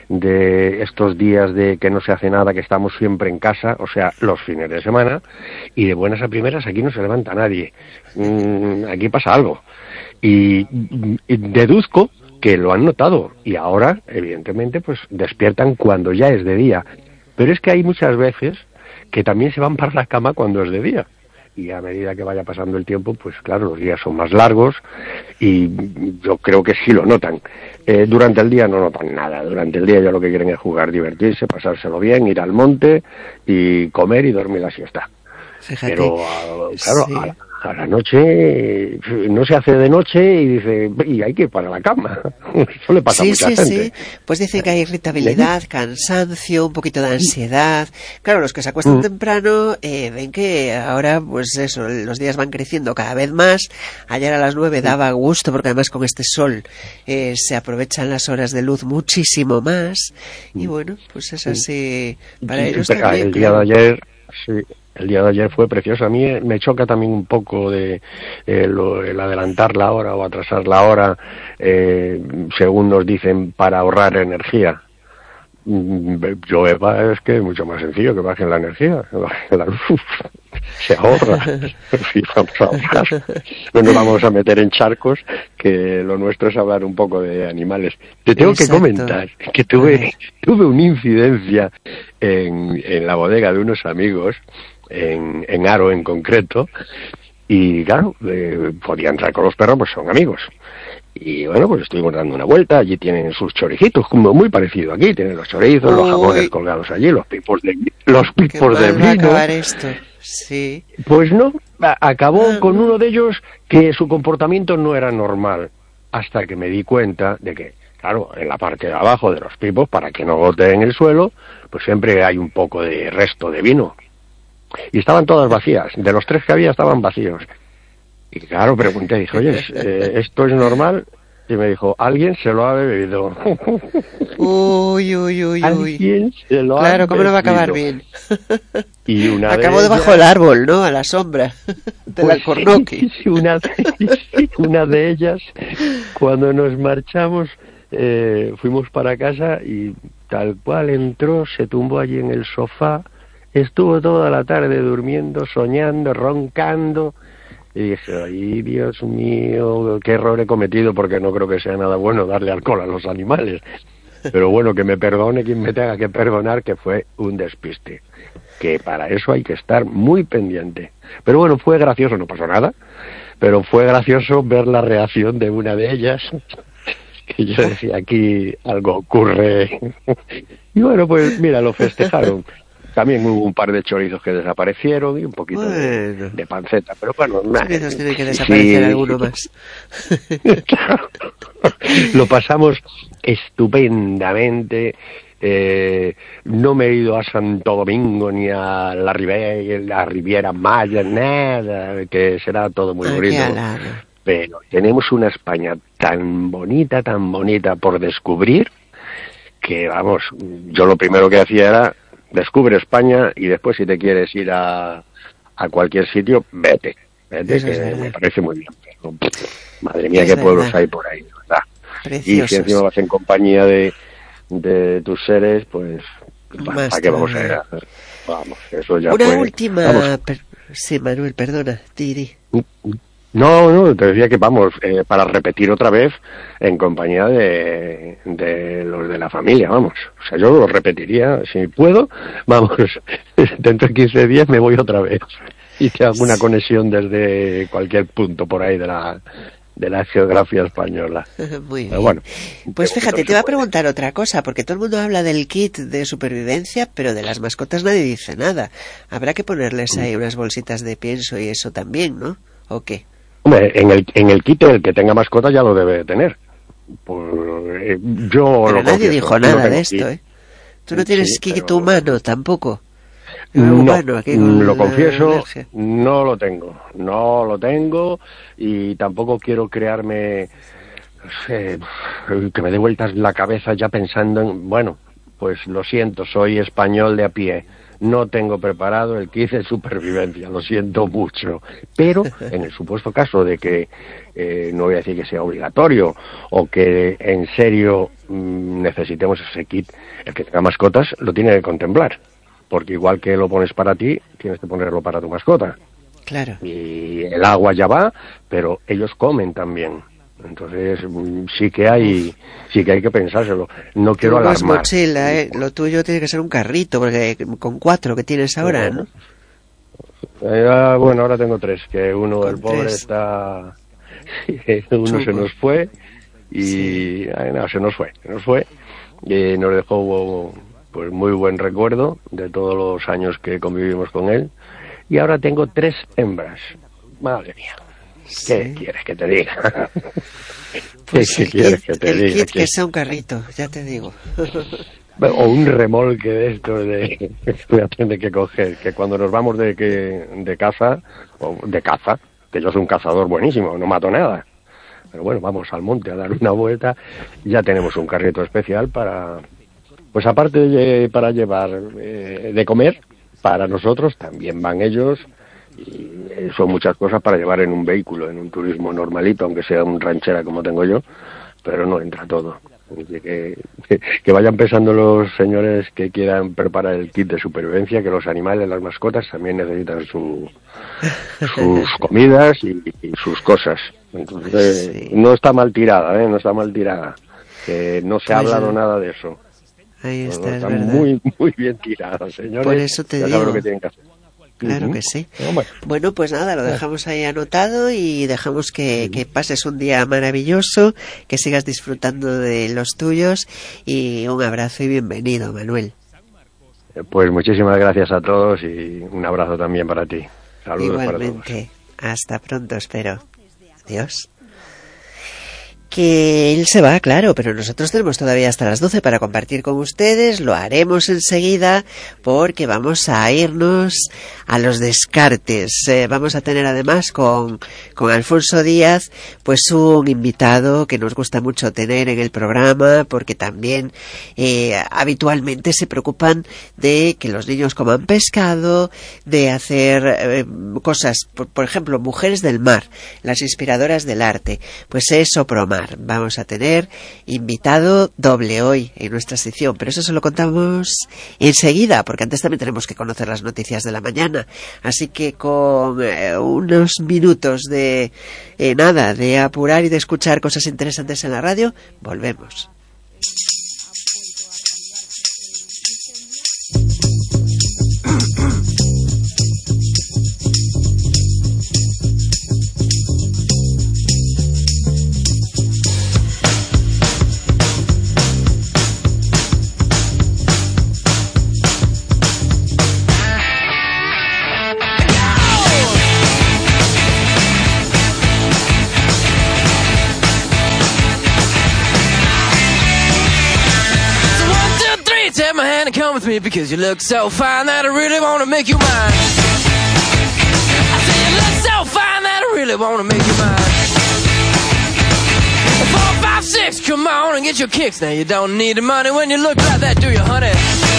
Speaker 19: de estos días de que no se hace nada, que estamos siempre en casa, o sea, los fines de semana, y de buenas a primeras aquí no se levanta nadie, mm, aquí pasa algo. Y, y deduzco que lo han notado y ahora, evidentemente, pues despiertan cuando ya es de día. Pero es que hay muchas veces que también se van para la cama cuando es de día. Y a medida que vaya pasando el tiempo, pues claro, los días son más largos y yo creo que sí lo notan. Eh, durante el día no notan nada. Durante el día ya lo que quieren es jugar, divertirse, pasárselo bien, ir al monte y comer y dormir la siesta.
Speaker 2: Fíjate.
Speaker 19: Pero, uh, claro,
Speaker 2: sí.
Speaker 19: a, la, a la noche no se hace de noche y dice, y hay que ir para la cama. Eso le pasa
Speaker 2: sí,
Speaker 19: a mucha
Speaker 2: sí,
Speaker 19: gente.
Speaker 2: Sí, pues dice que hay irritabilidad, cansancio, un poquito de ansiedad. Claro, los que se acuestan
Speaker 19: Mm.
Speaker 2: temprano eh, ven que ahora, pues eso, los días van creciendo cada vez más. Ayer a las nueve daba gusto porque además con este sol eh, se aprovechan las horas de luz muchísimo más. Y bueno, pues es así para
Speaker 19: Sí,
Speaker 2: ellos
Speaker 19: pero
Speaker 2: también.
Speaker 19: el día
Speaker 2: claro.
Speaker 19: de ayer, sí, el día de ayer fue precioso. A mí eh, me choca también un poco de eh, lo- el adelantar la hora o atrasar la hora, eh, según nos dicen, para ahorrar energía. Mm, Yo, Eva, es que es mucho más sencillo que bajen la energía, que bajen la luz. Se ahorra. Sí, vamos a ahorrar. No nos vamos a meter en charcos, que lo nuestro es hablar un poco de animales. Te tengo
Speaker 2: Exacto.
Speaker 19: que comentar que tuve, tuve una incidencia en, en la bodega de unos amigos, en, en Aro en concreto, y claro, eh, podía entrar con los perros, pues son amigos. Y bueno, pues estuvimos dando una vuelta, allí tienen sus choricitos, como muy parecido aquí, tienen los chorizos, los
Speaker 2: Uy.
Speaker 19: jamones colgados allí, los pipos de, los
Speaker 2: Qué
Speaker 19: pipos de
Speaker 2: mal va a
Speaker 19: vino.
Speaker 2: acabar esto. Sí.
Speaker 19: Pues no, a- acabó
Speaker 2: Ah,
Speaker 19: con
Speaker 2: no.
Speaker 19: uno de ellos que su comportamiento no era normal, hasta que me di cuenta de que, claro, en la parte de abajo de los pipos, para que no gote en el suelo, pues siempre hay un poco de resto de vino. Y estaban todas vacías, de los tres que había estaban vacíos. Y claro, pregunté, dije, oye, eh, ¿esto es normal? Y me dijo, alguien se lo ha bebido.
Speaker 2: Uy, uy, uy, uy.
Speaker 19: Alguien se lo ha
Speaker 2: Claro, ¿cómo no va a acabar
Speaker 19: bebido.
Speaker 2: bien?
Speaker 19: Y una
Speaker 2: Acabó
Speaker 19: de
Speaker 2: debajo
Speaker 19: ellas-
Speaker 2: del árbol, ¿no? A la sombra de la
Speaker 19: Pues
Speaker 2: cornoqui.
Speaker 19: sí, sí, una, de, sí, una de ellas, cuando nos marchamos, eh, fuimos para casa y tal cual entró, se tumbó allí en el sofá, estuvo toda la tarde durmiendo, soñando, roncando, y dije, ay, Dios mío, qué error he cometido, porque no creo que sea nada bueno darle alcohol a los animales. Pero bueno, que me perdone quien me tenga que perdonar, que fue un despiste. Que para eso hay que estar muy pendiente. Pero bueno, fue gracioso, no pasó nada, pero fue gracioso ver la reacción de una de ellas, que yo decía, aquí algo ocurre. Y bueno, pues mira, lo festejaron. También hubo un par de chorizos que desaparecieron y un poquito de,
Speaker 2: Bueno.
Speaker 19: de panceta, pero bueno, nada.
Speaker 2: Chorizos tiene que desaparecer
Speaker 19: Sí.
Speaker 2: alguno más.
Speaker 19: Lo pasamos estupendamente. Eh, no me he ido a Santo Domingo ni a la Riviera, la Riviera Maya, nada, que será todo muy
Speaker 2: Ah,
Speaker 19: bonito.
Speaker 2: qué halago.
Speaker 19: Pero tenemos una España tan bonita, tan bonita por descubrir, que vamos, yo lo primero que hacía era descubre España y después si te quieres ir a, a cualquier sitio, vete, vete,
Speaker 2: Eso es
Speaker 19: que
Speaker 2: verdad.
Speaker 19: me parece muy bien. Pero, madre mía,
Speaker 2: Es
Speaker 19: qué pueblos
Speaker 2: verdad.
Speaker 19: hay por ahí, ¿verdad? Y
Speaker 2: Preciosos.
Speaker 19: si encima vas en compañía de, de tus seres, pues,
Speaker 2: Más
Speaker 19: ¿para qué vamos a ir
Speaker 2: todavía.
Speaker 19: a hacer? Vamos, eso ya
Speaker 2: Una
Speaker 19: fue...
Speaker 2: última...
Speaker 19: vamos.
Speaker 2: per- Sí, Manuel, perdona. Tiri.
Speaker 19: No, no, te decía que vamos, eh, para repetir otra vez en compañía de, de los de la familia, vamos. O sea, yo lo repetiría, si puedo, vamos, dentro de quince días me voy otra vez. Y te hago una conexión desde cualquier punto por ahí de la, de la geografía española.
Speaker 2: Muy bien.
Speaker 19: Pero bueno,
Speaker 2: pues fíjate, te iba a preguntar otra cosa, porque todo el mundo habla del kit de supervivencia, pero de las mascotas nadie dice nada. Habrá que ponerles ahí unas bolsitas de pienso y eso también, ¿no? ¿O qué?
Speaker 19: Hombre, en el, en el kit el que tenga mascota ya lo debe tener. Por, eh, yo
Speaker 2: pero
Speaker 19: lo
Speaker 2: nadie
Speaker 19: confieso,
Speaker 2: dijo
Speaker 19: no
Speaker 2: nada de
Speaker 19: kit.
Speaker 2: esto, ¿eh? Tú no tienes
Speaker 19: Sí,
Speaker 2: kit
Speaker 19: pero...
Speaker 2: humano tampoco.
Speaker 19: No,
Speaker 2: humano, aquí con
Speaker 19: lo
Speaker 2: la
Speaker 19: confieso,
Speaker 2: alergia.
Speaker 19: no lo tengo, no lo tengo y tampoco quiero crearme, no sé, que me dé vueltas la cabeza ya pensando en, bueno, pues lo siento, soy español de a pie, no tengo preparado el kit de supervivencia, lo siento mucho, pero en el supuesto caso de que, eh, no voy a decir que sea obligatorio o que en serio mmm, necesitemos ese kit, el que tenga mascotas lo tiene que contemplar. Porque igual que lo pones para ti, tienes que ponerlo para tu mascota.
Speaker 2: Claro.
Speaker 19: Y el agua ya va, pero ellos comen también. Entonces sí que hay, sí que hay que pensárselo. No quiero
Speaker 2: Tú no es
Speaker 19: alarmar.
Speaker 2: mochila, ¿eh? Lo tuyo tiene que ser un carrito, porque con cuatro que tienes ahora, ¿no?
Speaker 19: Eh, bueno, ahora tengo tres, que uno,
Speaker 2: Con
Speaker 19: el pobre
Speaker 2: tres.
Speaker 19: está, uno
Speaker 2: Chungo.
Speaker 19: se nos fue y
Speaker 2: Sí.
Speaker 19: ay, no, se nos fue, se nos fue y nos dejó pues muy buen recuerdo de todos los años que convivimos con él. Y ahora tengo tres hembras. Madre mía. ¿Qué
Speaker 2: Sí.
Speaker 19: quieres que te diga?
Speaker 2: Pues
Speaker 19: ¿Qué
Speaker 2: el
Speaker 19: quieres
Speaker 2: kit,
Speaker 19: que te
Speaker 2: el
Speaker 19: diga?
Speaker 2: kit
Speaker 19: ¿Qué-
Speaker 2: que sea un carrito, ya te digo.
Speaker 19: O un remolque de estos de, de que coger, que cuando nos vamos de, que, de caza, o de caza, que yo soy un cazador buenísimo, no mato nada. Pero bueno, vamos al monte a dar una vuelta, ya tenemos un carrito especial para... Pues aparte de para llevar eh, de comer, para nosotros también van ellos y eh, son muchas cosas para llevar en un vehículo, en un turismo normalito, aunque sea un ranchera como tengo yo, pero no entra todo. Así que, que, que vayan pensando los señores que quieran preparar el kit de supervivencia, que los animales, las mascotas también necesitan su, sus comidas y, y sus cosas. Entonces,
Speaker 2: Sí.
Speaker 19: no está mal tirada, ¿eh? No está mal tirada. Que no se ha
Speaker 2: Pues,
Speaker 19: hablado
Speaker 2: eh,
Speaker 19: nada de eso.
Speaker 2: Ahí
Speaker 19: No,
Speaker 2: está,
Speaker 19: no,
Speaker 2: es
Speaker 19: está
Speaker 2: verdad.
Speaker 19: muy, muy bien tirada, señores.
Speaker 2: Por eso te
Speaker 19: ya
Speaker 2: digo.
Speaker 19: saben lo que tienen que hacer.
Speaker 2: Claro
Speaker 19: Ujú.
Speaker 2: que sí.
Speaker 19: Hombre.
Speaker 2: Bueno, pues nada, lo dejamos ahí anotado y dejamos que, que pases un día maravilloso, que sigas disfrutando de los tuyos y un abrazo y bienvenido, Manuel.
Speaker 19: Pues muchísimas gracias a todos y un abrazo también para ti. Saludos para todos.
Speaker 2: Igualmente. Hasta pronto, espero. Adiós. Que él se va, claro, pero nosotros tenemos todavía hasta las doce para compartir con ustedes. Lo haremos enseguida porque vamos a irnos a los descartes. Eh, vamos a tener además con, con Alfonso Díaz pues un invitado que nos gusta mucho tener en el programa porque también eh, habitualmente se preocupan de que los niños coman pescado, de hacer eh, cosas, por, por ejemplo, mujeres del mar, las inspiradoras del arte. Pues eso, Promar. Vamos a tener invitado doble hoy en nuestra sección, pero eso se lo contamos enseguida, porque antes también tenemos que conocer las noticias de la mañana. Así que con eh, unos minutos de eh, nada, de apurar y de escuchar cosas interesantes en la radio, volvemos.
Speaker 4: Take my hand and come with me because you look so fine that I really want to make you mine. I say you look so fine that I really want to make you mine. Four, five, six, come on and get your kicks. Now you don't need the money when you look like that, do you, honey?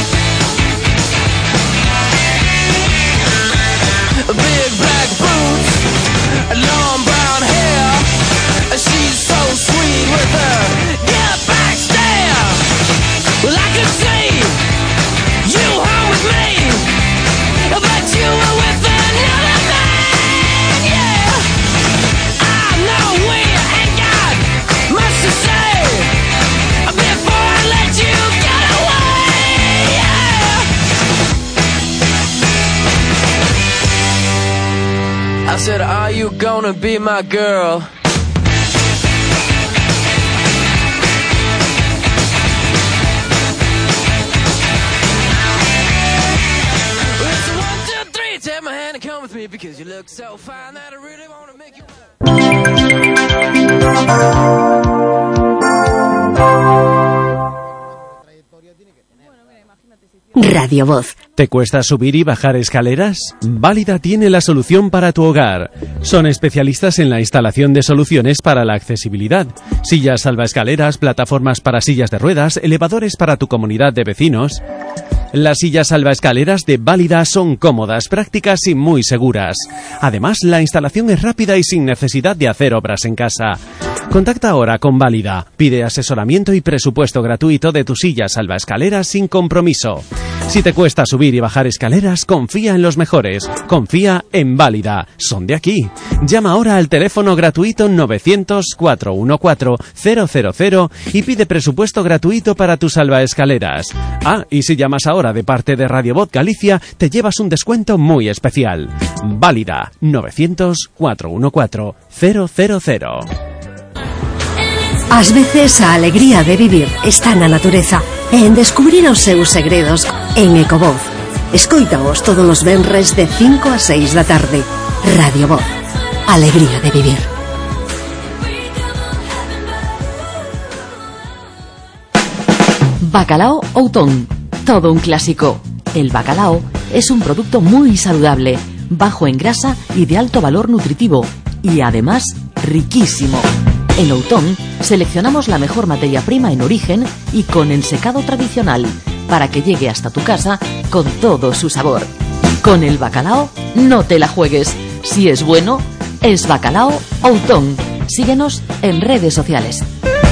Speaker 4: Big black boots, long brown hair. She's so sweet with her get back stare. Well, I could see you home with me, but you were with another man, yeah. I know we ain't got much to say before I let you get away, yeah. I said, are you gonna be my girl?
Speaker 6: me because you look so fine that I really want to make you.
Speaker 1: Radio Voz.
Speaker 20: ¿Te cuesta subir y bajar escaleras? Válida tiene la solución para tu hogar. Son especialistas en la instalación de soluciones para la accesibilidad. Sillas salvaescaleras, plataformas para sillas de ruedas, elevadores para tu comunidad de vecinos. Las sillas salvaescaleras de Válida son cómodas, prácticas y muy seguras. Además, la instalación es rápida y sin necesidad de hacer obras en casa. Contacta ahora con Válida. Pide asesoramiento y presupuesto gratuito de tu silla salvaescaleras sin compromiso. Si te cuesta subir y bajar escaleras, confía en los mejores. Confía en Válida. Son de aquí. Llama ahora al teléfono gratuito novecientos, cuatrocientos catorce, cero cero cero y pide presupuesto gratuito para tus salvaescaleras. Ah, y si llamas ahora de parte de Radio Voz Galicia, te llevas un descuento muy especial. Válida. novecientos, cuatrocientos catorce, cero cero cero.
Speaker 1: Ás veces a alegría de vivir está na natureza e en descubrir os seus segredos en Ecovoz. Escoitaos todos os venres de cinco a seis da tarde. Radio Voz. Alegría de vivir.
Speaker 11: Bacalao Outón. Todo un clásico. El bacalao es un producto muy saludable, bajo en grasa y de alto valor nutritivo, y además riquísimo. En Outón seleccionamos la mejor materia prima en origen y con ensecado tradicional para que llegue hasta tu casa con todo su sabor. Con el bacalao no te la juegues. Si es bueno, es Bacalao Outón. Síguenos en redes sociales.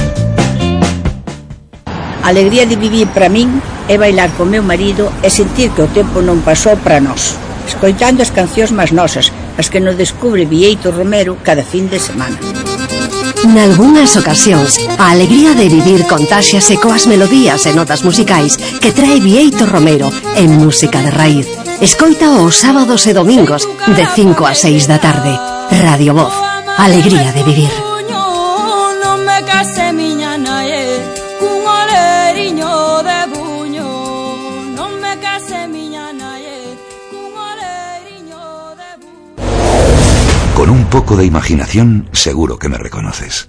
Speaker 21: A alegría de vivir para min é bailar con meu marido e sentir que o tempo non pasou para nós, escoitando as cancións máis nosas, as que nos descubre Bieito Romero cada fin de semana.
Speaker 1: Nalgúnas ocasións, a alegría de vivir contáxiase coas melodías e notas musicais que trae Bieito Romero en música de raíz. Escoita os sábados e domingos de cinco a seis da tarde. Radio Voz. Alegría de vivir.
Speaker 12: Non me case miña nae cun oleriño de buño. Non me case miña nae cun oleriño de buño.
Speaker 22: Con un poco de imaginación, seguro que me reconoces.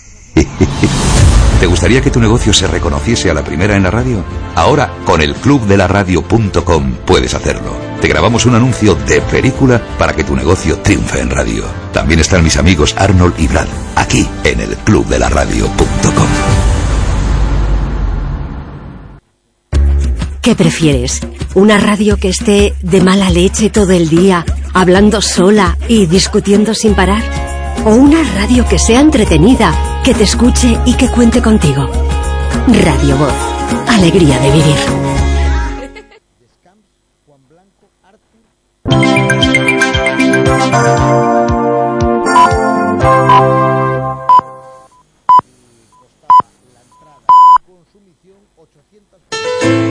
Speaker 22: ¿Te gustaría que tu negocio se reconociese a la primera en la radio? Ahora, con el club de la radio punto com puedes hacerlo. Te grabamos un anuncio de película para que tu negocio triunfe en radio. También están mis amigos Arnold y Brad, aquí en el club de la radio punto com.
Speaker 1: ¿Qué prefieres? ¿Una radio que esté de mala leche todo el día, hablando sola y discutiendo sin parar? ¿O una radio que sea entretenida, que te escuche y que cuente contigo? Radio Voz. Alegría de vivir.